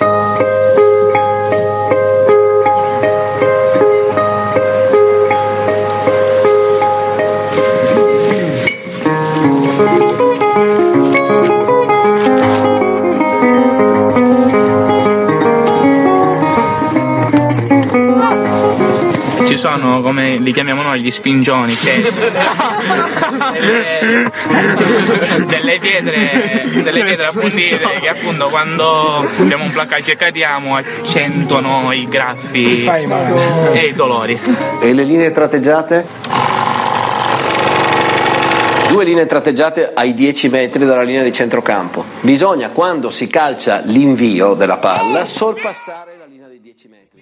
Ci sono, come li chiamiamo noi, gli spingioni, che delle pietre appuntite che appunto quando abbiamo un placcaggio e cadiamo accentuano i graffi e i dolori. E le linee tratteggiate? 2 linee tratteggiate ai 10 metri dalla linea di centrocampo. Bisogna, quando si calcia l'invio della palla, sorpassare la linea dei 10 metri.